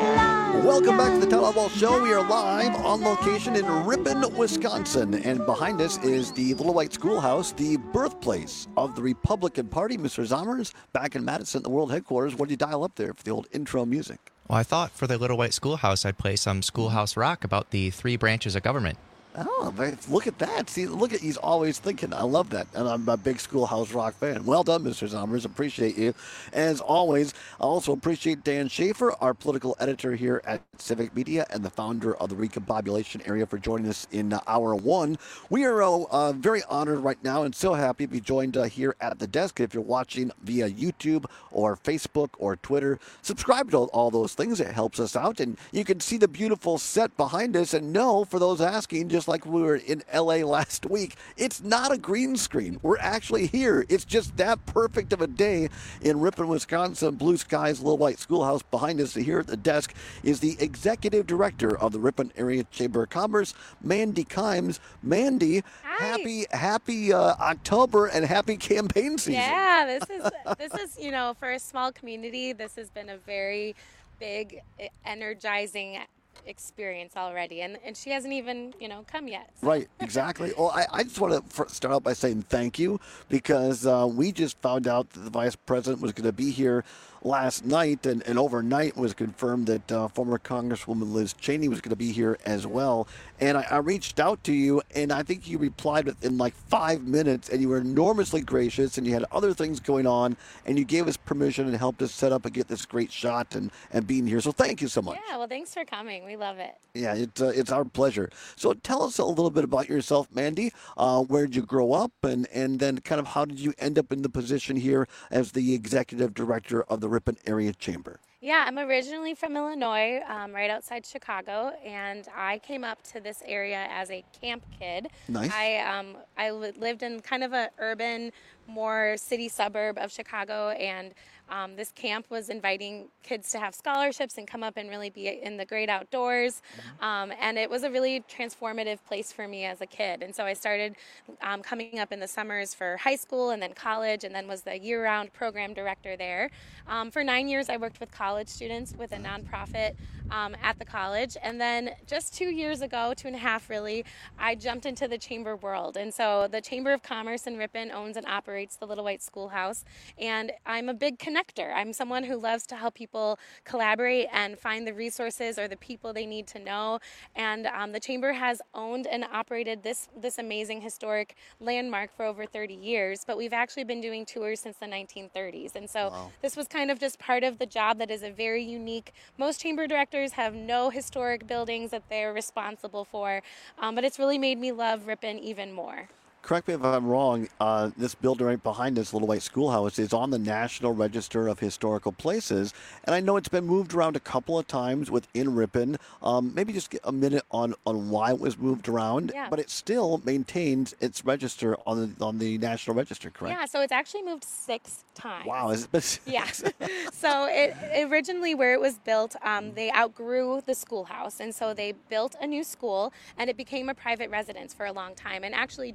Welcome back to the Todd Oswalt Show. We are live on location in Ripon, Wisconsin. And behind us is the Little White Schoolhouse, the birthplace of the Republican Party. Mister Zommers, back in Madison, the world headquarters. What did you dial up there for the old intro music? Well, I thought for the Little White Schoolhouse, I'd play some Schoolhouse Rock about the three branches of government. Oh, look at that. See, look at, he's always thinking. I love that. And I'm a big Schoolhouse Rock fan. Well done, Mister Zommers. Appreciate you. As always, I also appreciate Dan Schaefer, our political editor here at Civic Media and the founder of the Recombobulation Area, for joining us in uh, hour one. We are uh, uh, very honored right now and so happy to be joined uh, here at the desk. If you're watching via YouTube or Facebook or Twitter, subscribe to all those things. It helps us out. And you can see the beautiful set behind us. And no, for those asking, just like we were in L A last week, it's not a green screen. We're actually here. It's just that perfect of a day in Ripon, Wisconsin. Blue skies, Little White Schoolhouse. Behind us here at the desk is the executive director of the Ripon Area Chamber of Commerce, Mandy Kimes. Mandy, Hi. happy happy uh, October and happy campaign season. Yeah, this is this is you know, for a small community, this has been a very big, energizing experience already, and and she hasn't even you know come yet. So. Right, exactly. Well, I, I just want to start out by saying thank you, because uh, we just found out that the vice president was going to be here last night, and, and overnight was confirmed that uh, former Congresswoman Liz Cheney was going to be here as well. And I, I reached out to you, and I think you replied within like five minutes, and you were enormously gracious, and you had other things going on, and you gave us permission and helped us set up and get this great shot and, and being here. So thank you so much. Yeah, well, thanks for coming. We love it. Yeah, it's, uh, it's our pleasure. So tell us a little bit about yourself, Mandy. Uh, where did you grow up, and, and then kind of how did you end up in the position here as the executive director of the Ripon Area Chamber? Yeah, I'm originally from Illinois, um, right outside Chicago, and I came up to this area as a camp kid. Nice. I um, I li- lived in kind of a urban, more city suburb of Chicago, and um, this camp was inviting kids to have scholarships and come up and really be in the great outdoors. Um, and it was a really transformative place for me as a kid. And so I started um, coming up in the summers for high school and then college, and then was the year-round program director there. Um, for nine years, I worked with college students with a nonprofit um, at the college. And then just two years ago, two and a half really, I jumped into the chamber world. And so the Chamber of Commerce in Ripon owns and operates the Little White Schoolhouse. And I'm a big connector. I'm someone who loves to help people collaborate and find the resources or the people they need to know. And um, the Chamber has owned and operated this, this amazing historic landmark for over thirty years, but we've actually been doing tours since the nineteen thirties. And so wow. This was kind of just part of the job that is a very unique. Most chamber directors have no historic buildings that they're responsible for, um, but it's really made me love Ripon even more. Correct me if I'm wrong, uh, this building right behind us, Little White Schoolhouse, is on the National Register of Historical Places. And I know it's been moved around a couple of times within Ripon. Um, maybe just get a minute on, on why it was moved around. Yeah. But it still maintains its register on the, on the National Register, correct? Yeah, so it's actually moved six times. Wow. Is it been yeah. So it originally where it was built, um, they outgrew the schoolhouse. And so they built a new school, and it became a private residence for a long time. And actually, George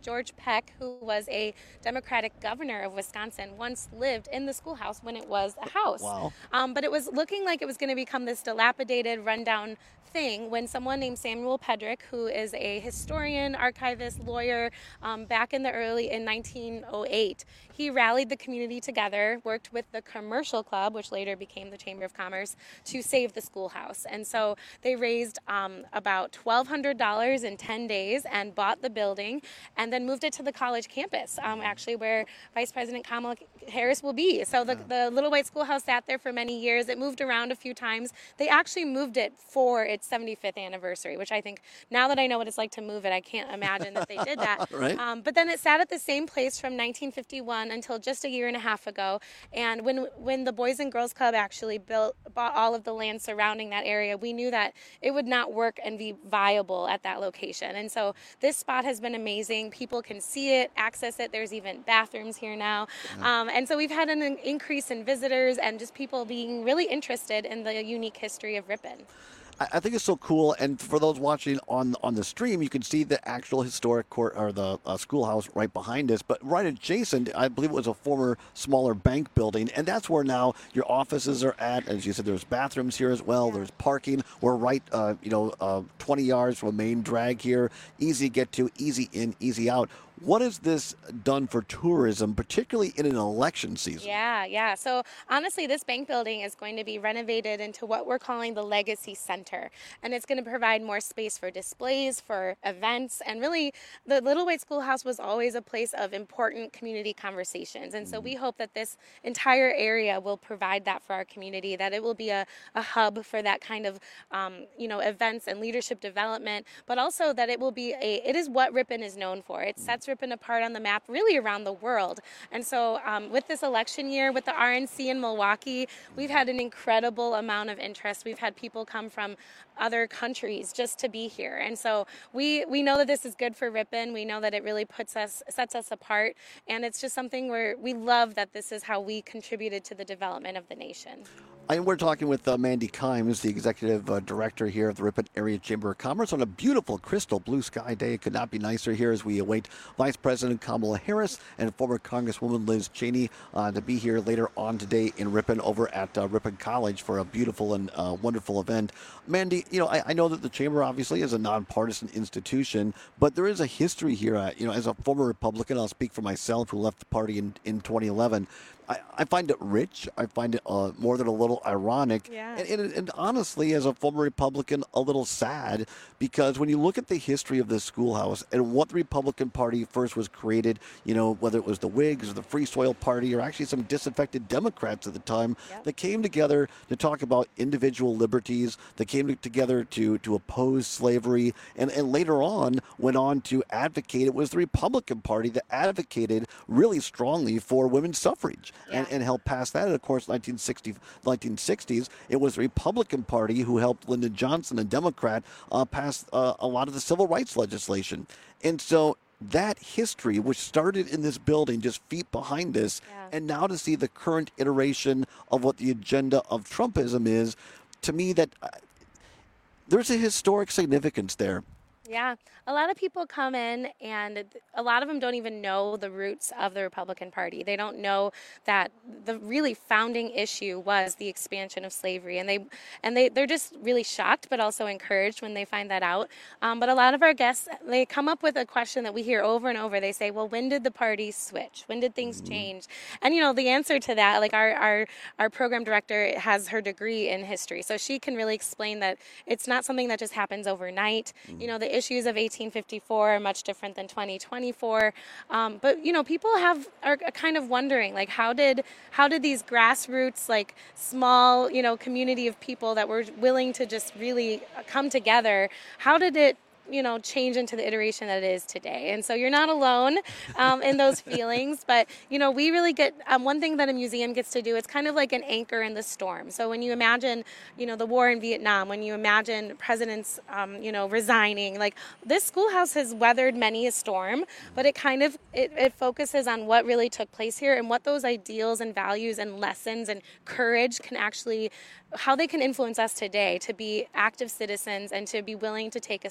Peck, who was a Democratic governor of Wisconsin, once lived in the schoolhouse when it was a house. Wow. Um, but it was looking like it was going to become this dilapidated, rundown thing when someone named Samuel Pedrick, who is a historian, archivist, lawyer, um, back in the early, in nineteen oh eight, he rallied the community together, worked with the Commercial Club, which later became the Chamber of Commerce, to save the schoolhouse. And so they raised um, about twelve hundred dollars in ten days and bought the building and then moved it to the college campus, um, actually where Vice President Kamala Harris will be. So the, the Little White Schoolhouse sat there for many years. It moved around a few times. They actually moved it for its seventy-fifth anniversary, which I think, now that I know what it's like to move it, I can't imagine that they did that. Right. Um, but then it sat at the same place from nineteen fifty-one until just a year and a half ago. And when when the Boys and Girls Club actually built bought all of the land surrounding that area, we knew that it would not work and be viable at that location. And so this spot has been amazing. People can see it, access it. There's even bathrooms here now. Yeah. Um, and so we've had an increase in visitors and just people being really interested in the unique history of Ripon. I think it's so cool, and for those watching on on the stream, you can see the actual historic court or the uh, schoolhouse right behind us. But right adjacent, I believe it was a former smaller bank building, and that's where now your offices are at. As you said, there's bathrooms here as well. There's parking. We're right, uh, you know, uh, twenty yards from a main drag here. Easy to get to, easy in, easy out. What has this done for tourism, particularly in an election season? Yeah, yeah. So honestly, this bank building is going to be renovated into what we're calling the Legacy Center. And it's going to provide more space for displays, for events. And really, the Little White Schoolhouse was always a place of important community conversations. And so we hope that this entire area will provide that for our community, that it will be a, a hub for that kind of, um, you know, events and leadership development, but also that it will be a, it is what Ripon is known for. It sets Ripon apart on the map really around the world. And so um, with this election year, with the R N C in Milwaukee, we've had an incredible amount of interest. We've had people come from other countries just to be here. And so we, we know that this is good for Ripon. We know that it really puts us, sets us apart. And it's just something where we love that this is how we contributed to the development of the nation. And we're talking with uh, Mandy Kimes, the executive uh, director here of the Ripon Area Chamber of Commerce, on a beautiful crystal blue sky day. It could not be nicer here as we await Vice President Kamala Harris and former Congresswoman Liz Cheney uh, to be here later on today in Ripon over at uh, Ripon College for a beautiful and uh, wonderful event. Mandy, you know, I, I know that the Chamber obviously is a nonpartisan institution, but there is a history here. Uh, you know, as a former Republican, I'll speak for myself, who left the party in, in twenty eleven. I, I find it rich. I find it uh, more than a little ironic. Yeah. And, and, and honestly, as a former Republican, a little sad, because when you look at the history of this schoolhouse and what the Republican Party first was created, you know, whether it was the Whigs or the Free Soil Party or actually some disaffected Democrats at the time, yep. that came together to talk about individual liberties, that came together to, to oppose slavery, and, and later on went on to advocate. It was the Republican Party that advocated really strongly for women's suffrage. Yeah. And, and helped pass that. And of course, nineteen sixty, nineteen sixties, it was the Republican Party who helped Lyndon Johnson, a Democrat, uh, pass uh, a lot of the civil rights legislation. And so that history, which started in this building just feet behind us, yeah. and now to see the current iteration of what the agenda of Trumpism is, to me, that uh, there's a historic significance there. Yeah, a lot of people come in and a lot of them don't even know the roots of the Republican Party. They don't know that the really founding issue was the expansion of slavery, and they and they they're just really shocked, but also encouraged when they find that out. Um, but a lot of our guests, they come up with a question that we hear over and over. They say, "Well, when did the party switch? When did things change?" And you know, the answer to that, like our our our program director has her degree in history, so she can really explain that it's not something that just happens overnight. You know, the issues of eighteen fifty-four are much different than twenty twenty-four. Um, but, you know, people have are kind of wondering, like, how did how did these grassroots, like, small, you know, community of people that were willing to just really come together, how did it, you know, change into the iteration that it is today? And so you're not alone um, in those feelings, but, you know, we really get, um, one thing that a museum gets to do, it's kind of like an anchor in the storm. So when you imagine, you know, the war in Vietnam, when you imagine presidents, um, you know, resigning, like, this schoolhouse has weathered many a storm, but it kind of, it, it focuses on what really took place here and what those ideals and values and lessons and courage can actually, how they can influence us today to be active citizens and to be willing to take a stand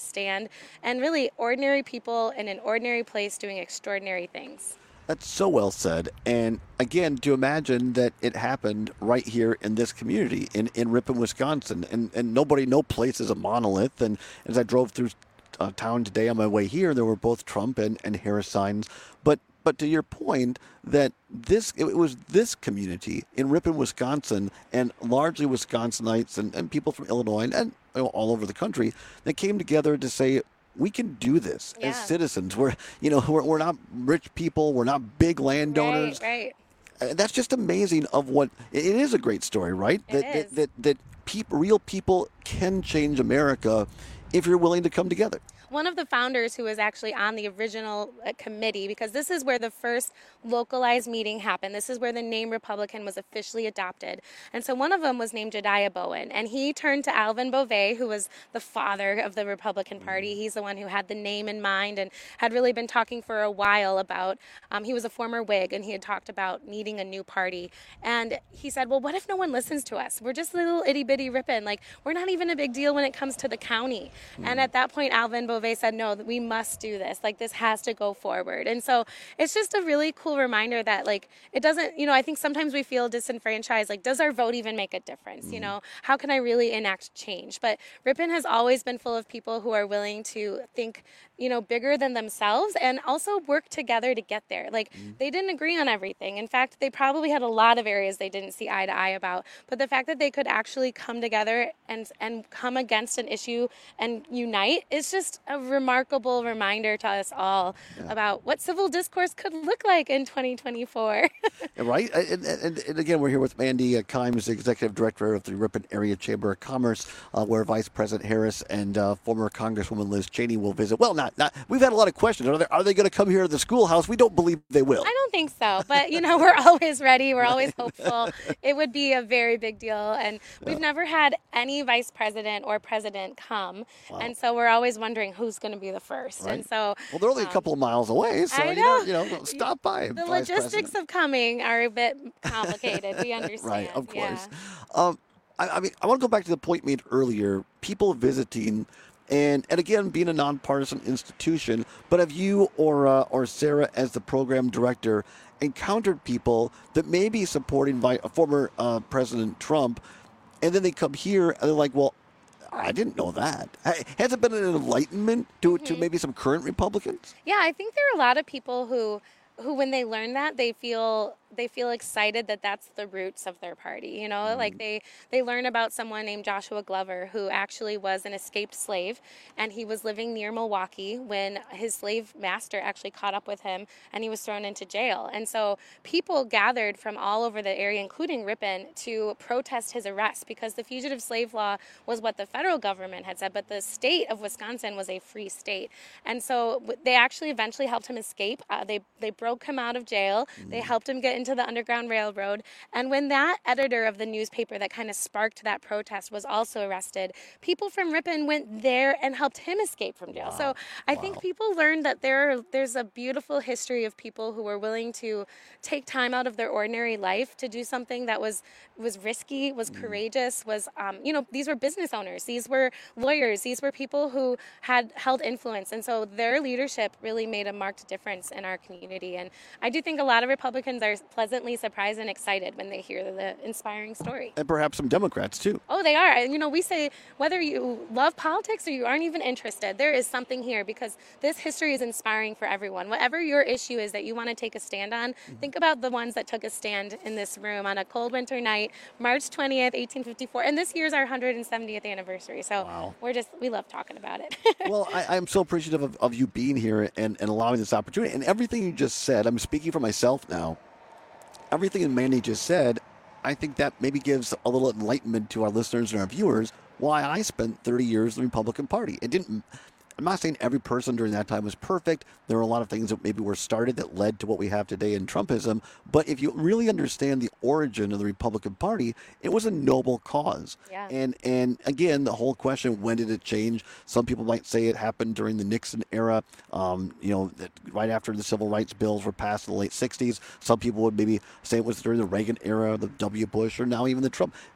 and and really ordinary people in an ordinary place doing extraordinary things. That's so well said. And again, to imagine that it happened right here in this community, in, in Ripon, Wisconsin. And, and nobody, no place is a monolith. And as I drove through uh, town today on my way here, there were both Trump and, and Harris signs. But but to your point, that this it was this community in Ripon, Wisconsin, and largely Wisconsinites and, and people from Illinois and, and you know, all over the country that came together to say, we can do this Yeah. as citizens. We're, you know, we're, we're not rich people. We're not big landowners. Right, right. Uh, That's just amazing. Of what it it is a great story, right? It that, is. that that that peop, real people can change America if you're willing to come together. One of the founders who was actually on the original uh, committee, because this is where the first localized meeting happened. This is where the name Republican was officially adopted. And so one of them was named Jediah Bowen. And he turned to Alvin Beauvais, who was the father of the Republican Party. He's the one who had the name in mind and had really been talking for a while about, um, he was a former Whig, and he had talked about needing a new party. And he said, well, what if no one listens to us? We're just little itty bitty Ripon. Like, we're not even a big deal when it comes to the county. Mm. And at that point, Alvin Beauvais said, no, we must do this. Like, this has to go forward. And so it's just a really cool reminder that, like, it doesn't, you know, I think sometimes we feel disenfranchised. Like, does our vote even make a difference? Mm. You know, how can I really enact change? But Ripon has always been full of people who are willing to think, you know, bigger than themselves and also work together to get there. Like, mm. they didn't agree on everything. In fact, they probably had a lot of areas they didn't see eye to eye about. But the fact that they could actually come together and, and come against an issue and unite is just a remarkable reminder to us all yeah. about what civil discourse could look like in twenty twenty-four. Right. And, and, and again, we're here with Mandy uh, Kimes, the Executive Director of the Ripon Area Chamber of Commerce, uh, where Vice President Harris and uh, former Congresswoman Liz Cheney will visit. Well, not, not. We've had a lot of questions. Are they, are they going to come here to the schoolhouse? We don't believe they will. I don't think so. But, you know, we're always ready. We're always hopeful. It would be a very big deal. And we've yeah. never had any vice president or president come. Wow. And so we're always wondering who's going to be the first. Right. And so, well, they're only um, a couple of miles away, so I know. You, know, you know, stop by. The Vice logistics President. of coming are a bit complicated. We understand. Right, of course. Yeah. Um, I, I mean, I want to go back to the point made earlier. People visiting, and and again, being a nonpartisan institution. But have you or uh, or Sarah, as the program director, encountered people that may be supporting by former uh, President Trump, and then they come here and they're like, well, I didn't know that. Has it been an enlightenment to, mm-hmm. to maybe some current Republicans? Yeah, I think there are a lot of people who, who when they learn that, they feel they feel excited that that's the roots of their party. You know, mm-hmm. like they, they learn about someone named Joshua Glover, who actually was an escaped slave, and he was living near Milwaukee when his slave master actually caught up with him, and he was thrown into jail. And so people gathered from all over the area, including Ripon, to protest his arrest, because the fugitive slave law was what the federal government had said, but the state of Wisconsin was a free state. And so they actually eventually helped him escape. Uh, they, they broke him out of jail. Mm-hmm. They helped him get into the Underground Railroad. And when that editor of the newspaper that kind of sparked that protest was also arrested, people from Ripon went there and helped him escape from jail. Wow. So I wow. think people learned that there there's a beautiful history of people who were willing to take time out of their ordinary life to do something that was was risky, was mm. courageous, was, um, you know, these were business owners, these were lawyers, these were people who had held influence. And so their leadership really made a marked difference in our community. And I do think a lot of Republicans are pleasantly surprised and excited when they hear the inspiring story. And perhaps some Democrats, too. Oh, they are. You know, we say whether you love politics or you aren't even interested, there is something here, because this history is inspiring for everyone. Whatever your issue is that you want to take a stand on, mm-hmm. think about the ones that took a stand in this room on a cold winter night, March twentieth, eighteen fifty-four. And this year's our one hundred seventieth anniversary. So wow. we're just, we love talking about it. Well, I, I'm so appreciative of, of you being here and, and allowing this opportunity. And everything you just said, I'm speaking for myself now. Everything that Mandy just said, I think that maybe gives a little enlightenment to our listeners and our viewers why I spent thirty years in the Republican Party. It didn't. I'm not saying every person during that time was perfect. There were a lot of things that maybe were started that led to what we have today in Trumpism. But if you really understand the origin of the Republican Party, it was a noble cause. Yeah. And and again, the whole question, when did it change? Some people might say it happened during the Nixon era, um, you know, that right after the civil rights bills were passed in the late sixties. Some people would maybe say it was during the Reagan era, the W. Bush, or now even the Trump.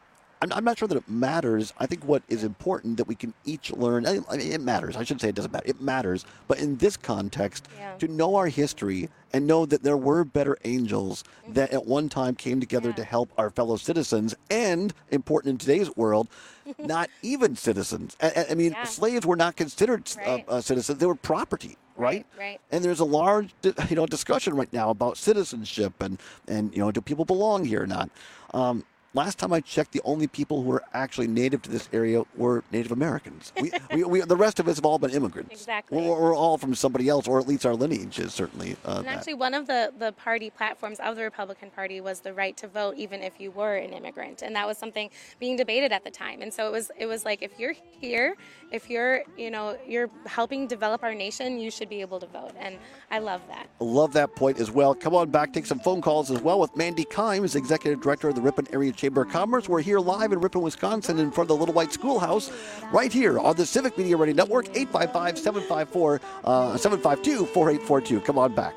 I'm, I'm not sure that it matters. I think what is important that we can each learn, I mean, it matters. I shouldn't say it doesn't matter. It matters. But in this context, Yeah. to know our history and know that there were better angels that at one time came together to help our fellow citizens, and, important in today's world, not even citizens. I, I mean, Yeah. slaves were not considered uh, uh, citizens. They were property. Right? Right. And there's a large, you know, discussion right now about citizenship and, and you know, do people belong here or not? Um, last time I checked, the only people who were actually native to this area were Native Americans. We, we, we, the rest of us have all been immigrants. Exactly. We're, we're all from somebody else, or at least our lineage is certainly uh, And that. actually, one of the, the party platforms of the Republican Party was the right to vote, even if you were an immigrant, and that was something being debated at the time. And so it was it was like, if you're here, if you're you know you're helping develop our nation, you should be able to vote. And I love that. Love that point as well. Come on back, take some phone calls as well with Mandy Kimes, Executive Director of the Ripon Area Chamber of Commerce. We're here live in Ripon, Wisconsin, in front of the Little White Schoolhouse, right here on the Civic Media Radio Network, eight five five, seven five four, seven five two, four eight four two. Come on back.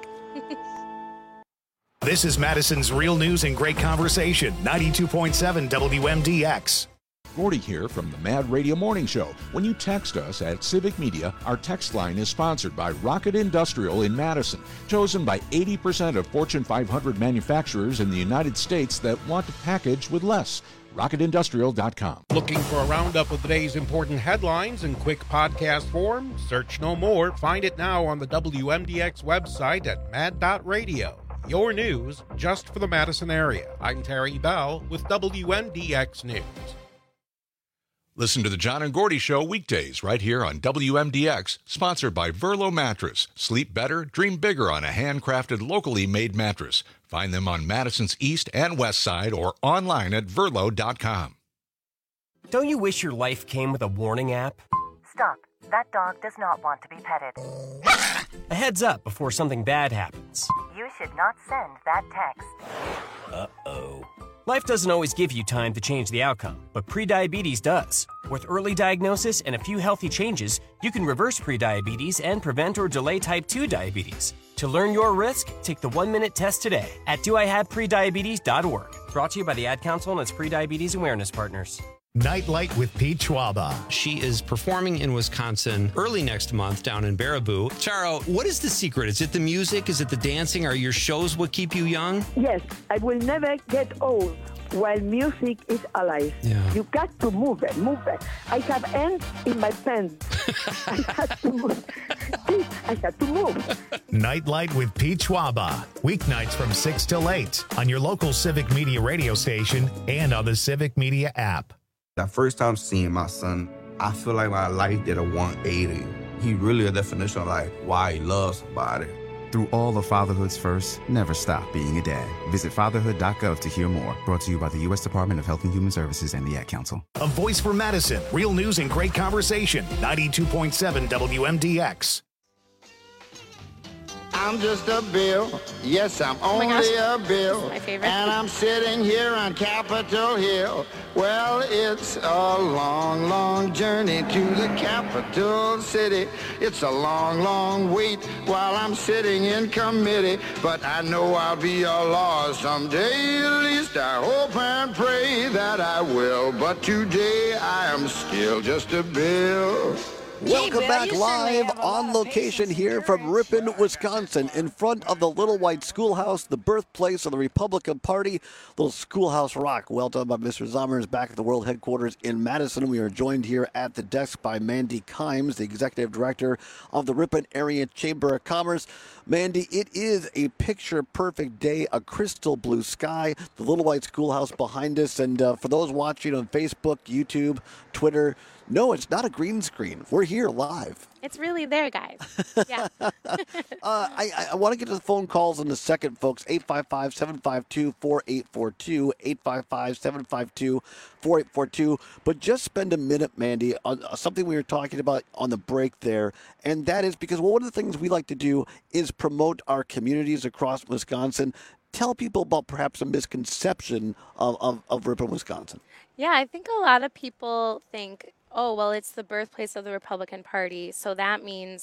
This is Madison's Real News and Great Conversation, ninety-two point seven W M D X. Gordy here from the Mad Radio Morning Show. When you text us at Civic Media, our text line is sponsored by Rocket Industrial in Madison, chosen by eighty percent of Fortune five hundred manufacturers in the United States that want to package with less. rocket industrial dot com. Looking for a roundup of the day's important headlines in quick podcast form? Search no more. Find it now on the W M D X website at mad dot radio. Your news just for the Madison area. I'm Terry Bell with W M D X News. Listen to the John and Gordy Show weekdays right here on W M D X, sponsored by Verlo Mattress. Sleep better, dream bigger on a handcrafted, locally made mattress. Find them on Madison's east and west side or online at verlo dot com. Don't you wish your life came with a warning app? Stop. That dog does not want to be petted. A heads up before something bad happens. You should not send that text. Uh-oh. Life doesn't always give you time to change the outcome, but prediabetes does. With early diagnosis and a few healthy changes, you can reverse prediabetes and prevent or delay type two diabetes. To learn your risk, take the one-minute test today at do I have prediabetes dot org. Brought to you by the Ad Council and its prediabetes awareness partners. Nightlight with Pete Schwaba. She is performing in Wisconsin early next month down in Baraboo. Charo, what is the secret? Is it the music? Is it the dancing? Are your shows what keep you young? Yes, I will never get old while music is alive. Yeah. You got to move it, move it. I have ants in my pants. I have to move. I have to move. Nightlight with Pete Schwaba. Weeknights from six till eight on your local Civic Media radio station and on the Civic Media app. The first time seeing my son, I feel like my life did a one eighty. He really a definition of like why he loves somebody. Through all of fatherhood's first, never stop being a dad. Visit fatherhood dot gov to hear more. Brought to you by the U S Department of Health and Human Services and the Ad Council. A voice for Madison. Real news and great conversation. ninety-two point seven W M D X. I'm just a bill. Yes, I'm Oh my only gosh. a bill. This is my favorite. And I'm sitting here on Capitol Hill. Well, it's a long, long journey to the capital city. It's a long, long wait while I'm sitting in committee. But I know I'll be a law someday. At least I hope and pray that I will. But today I am still just a bill. Welcome back live on location here from Ripon, Wisconsin, in front of the Little White Schoolhouse, the birthplace of the Republican Party. Little Schoolhouse Rock. Well done by Mister Zommers back at the world headquarters in Madison. We are joined here at the desk by Mandy Kimes, the Executive Director of the Ripon Area Chamber of Commerce. Mandy, it is a picture-perfect day, a crystal blue sky, the Little White Schoolhouse behind us. And uh, for those watching on Facebook, YouTube, Twitter, no, it's not a green screen. We're here live. It's really there, guys. Yeah. uh, I, I want to get to the phone calls in a second, folks. eight five five, seven five two, four eight four two, eight five five, seven five two, four eight four two. But just spend a minute, Mandy, on something we were talking about on the break there. And that is because well, one of the things we like to do is promote our communities across Wisconsin. Tell people about perhaps a misconception of, of, of Ripon, Wisconsin. Yeah, I think a lot of people think, oh, well, it's the birthplace of the Republican Party, so that means,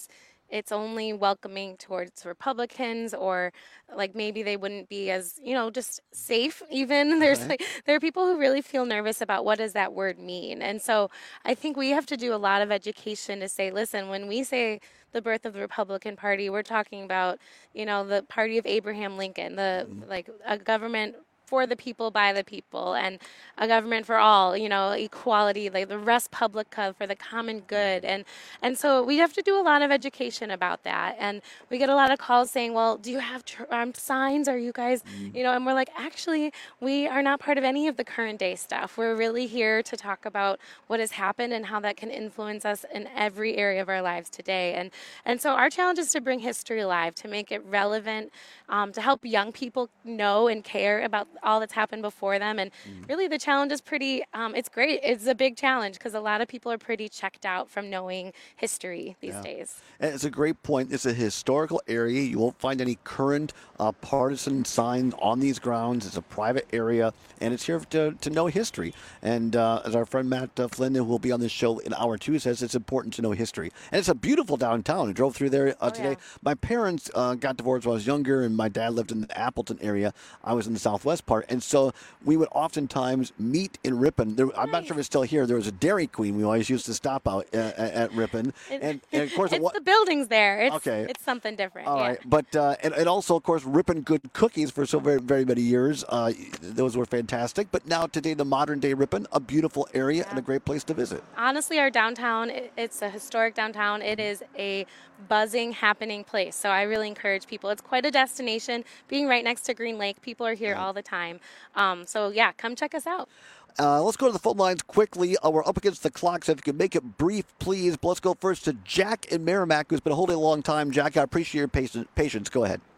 it's only welcoming towards Republicans, or like maybe they wouldn't be as, you know, just safe even. There's Right. like, there are people who really feel nervous about what does that word mean. And so I think we have to do a lot of education to say, listen, when we say the birth of the Republican Party, we're talking about, you know, the party of Abraham Lincoln, the like a government for the people, by the people, and a government for all, you know, equality, like the res publica, for the common good. And and so we have to do a lot of education about that. And we get a lot of calls saying, well, do you have tr- um, signs? Are you guys, you know, and we're like, actually, we are not part of any of the current day stuff. We're really here to talk about what has happened and how that can influence us in every area of our lives today. And, and so our challenge is to bring history alive, to make it relevant, um, to help young people know and care about all that's happened before them. And really the challenge is pretty, um, it's great. It's a big challenge because a lot of people are pretty checked out from knowing history these Yeah. days. And it's a great point. It's a historical area. You won't find any current uh, partisan signs on these grounds. It's a private area, and it's here to, to know history. And uh, as our friend Matt uh, Flynn, who will be on this show in hour two, says, it's important to know history. And it's a beautiful downtown. I drove through there uh, today. yeah. My parents uh, got divorced when I was younger, and my dad lived in the Appleton area. I was in the southwest part. And so we would oftentimes meet in Ripon. There, I'm not sure if it's still here. There was a Dairy Queen we always used to stop out uh, at, at Ripon. It- And, and of course, it's what, the buildings there. It's, Okay. it's something different. all yeah. right, but uh, and, and also, of course, Ripon Good Cookies for so very, very many years. Uh, those were fantastic. But now today, the modern day Ripon, a beautiful area and a great place to visit. Honestly, our downtown, it- it's a historic downtown. It is a buzzing, happening place. So I really encourage people. It's quite a destination. Being right next to Green Lake, people are here all the time. Um, so yeah, come check us out. Uh, let's go to the phone lines quickly. Uh, we're up against the clock, so if you can make it brief, please. But let's go first to Jack in Merrimack, who's been holding a long time. Jack, I appreciate your patience. patience. Go ahead.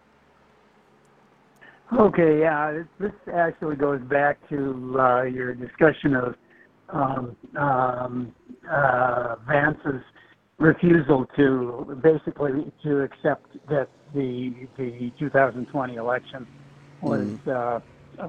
Okay, yeah, this, this actually goes back to uh, your discussion of um, um, uh, Vance's refusal to basically to accept that the the two thousand twenty election was uh,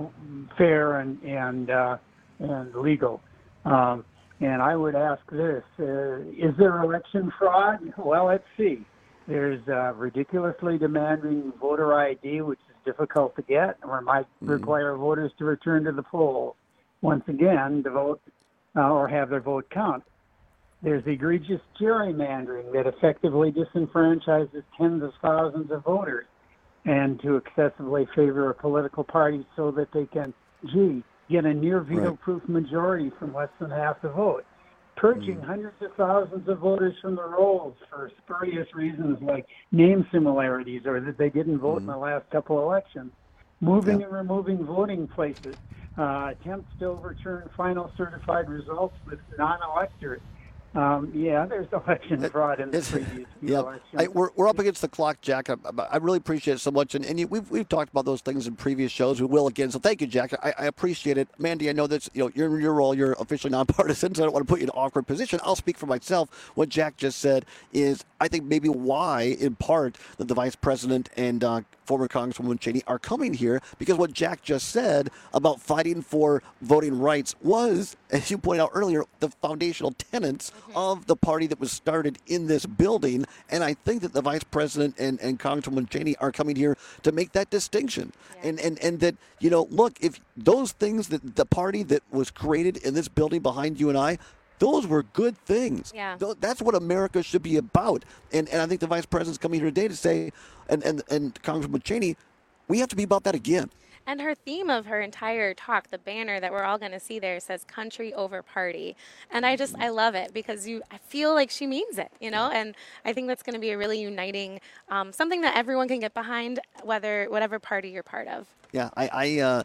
fair and and uh, and legal. Um, and I would ask this: uh, is there election fraud? Well, let's see. There's uh, ridiculously demanding voter I D, which is difficult to get, or might require voters to return to the polls once again to vote uh, or have their vote count. There's egregious gerrymandering that effectively disenfranchises tens of thousands of voters and to excessively favor a political party so that they can, gee, get a near veto-proof majority from less than half the vote. Purging hundreds of thousands of voters from the rolls for spurious reasons like name similarities or that they didn't vote in the last couple elections. Moving and removing voting places. Uh, attempts to overturn final certified results with non-electors. Um, yeah, there's election fraud in the previous few Yeah, elections. I, we're, we're up against the clock, Jack. I, I really appreciate it so much. And, and you, we've, we've talked about those things in previous shows. We will again. So thank you, Jack. I, I appreciate it. Mandy, I know that's, you know, you're your role. You're officially nonpartisan, so I don't want to put you in an awkward position. I'll speak for myself. What Jack just said is, I think, maybe why, in part, that the vice president and uh, former Congresswoman Cheney are coming here, because what Jack just said about fighting for voting rights was, as you pointed out earlier, the foundational tenets of the party that was started in this building. And I think that the vice president and, and Congresswoman Cheney are coming here to make that distinction. And, and, and that, you know, look, if those things that the party that was created in this building behind you and I, those were good things. Yeah. Tho- That's what America should be about. And and I think the vice president's coming here today to say, and, and, and Congresswoman Cheney, we have to be about that again. And her theme of her entire talk, the banner that we're all going to see there, says country over party. And I just, I love it because you, I feel like she means it, you know, and I think that's going to be a really uniting, um, something that everyone can get behind, whether, whatever party you're part of. Yeah, I I, uh,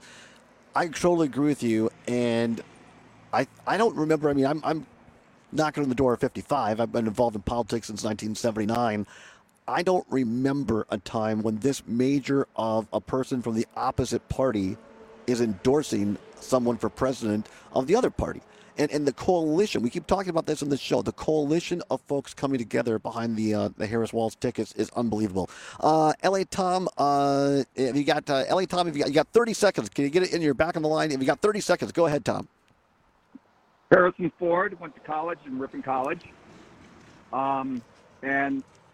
I totally agree with you. And I I don't remember, I mean, I'm, I'm knocking on the door at fifty-five. I've been involved in politics since nineteen seventy-nine. I don't remember a time when this major of a person from the opposite party is endorsing someone for president of the other party. And and the coalition, we keep talking about this in the show, the coalition of folks coming together behind the uh, the Harris Walz tickets is unbelievable. Uh, L A Tom, uh, have you got, uh, L A Tom, have you got, you got thirty seconds. Can you get it in your back on the line? Have you got thirty seconds? Go ahead, Tom. Harrison Ford went to college in Ripon College. Um, and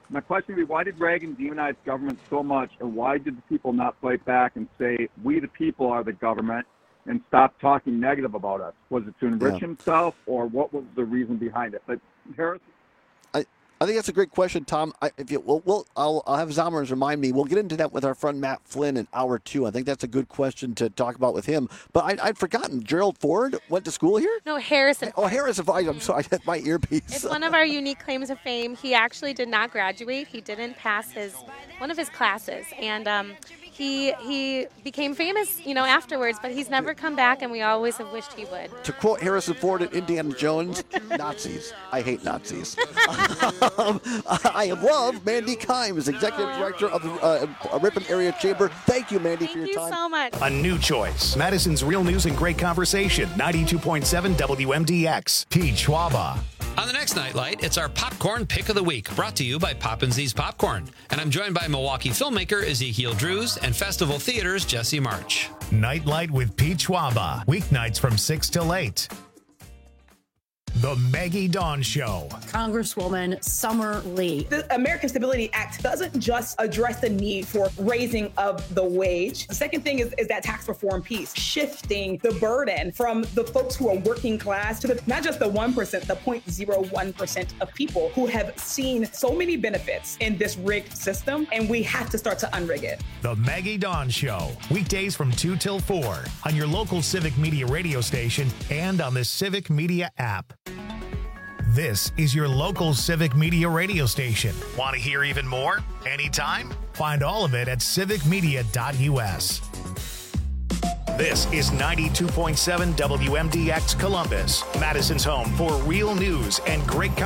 My question would be, why did Reagan demonize government so much, and why did the people not fight back and say, we the people are the government, and stop talking negative about us? Was it to enrich Yeah. himself, or what was the reason behind it? But Harris, I, I think that's a great question, Tom. I, if you, we'll, we'll, I'll, I'll have Zommers remind me. We'll get into that with our friend Matt Flynn in hour two. I think that's a good question to talk about with him. But I, I'd forgotten, Gerald Ford went to school here? No, Harrison. Oh, Harrison Ford. I'm sorry, I had my earpiece. It's one of our unique claims to fame. He actually did not graduate. He didn't pass his one of his classes, and um, he he became famous, you know, afterwards. But he's never come back, and we always have wished he would. To quote Harrison Ford and Indiana Jones, Nazis. I hate Nazis. um, I love Mandy Kimes, Executive Director of the uh, Ripon Area Chamber. Thank you, Mandy, for your Thank you time. so much. A new choice. Madison's Real News and Great Conversation. ninety-two point seven W M D X. Pete Schwaba. On the next Nightlight, it's our Popcorn Pick of the Week, brought to you by Poppin'Z's Popcorn. And I'm joined by Milwaukee filmmaker Ezekiel Drews and Festival Theater's Jesse March. Nightlight with Pete Schwaba. Weeknights from six till eight. The Maggie Dawn Show. Congresswoman Summer Lee. The American Stability Act doesn't just address the need for raising of the wage. The second thing is, is that tax reform piece, shifting the burden from the folks who are working class to the, not just the one percent, the zero point zero one percent of people who have seen so many benefits in this rigged system, and we have to start to unrig it. The Maggie Dawn Show. Weekdays from two till four on your local Civic Media radio station and on the Civic Media app. This is your local Civic Media radio station. Want to hear even more? Anytime? Find all of it at civic media dot U S. This is ninety-two point seven W M D X Columbus, Madison's home for real news and great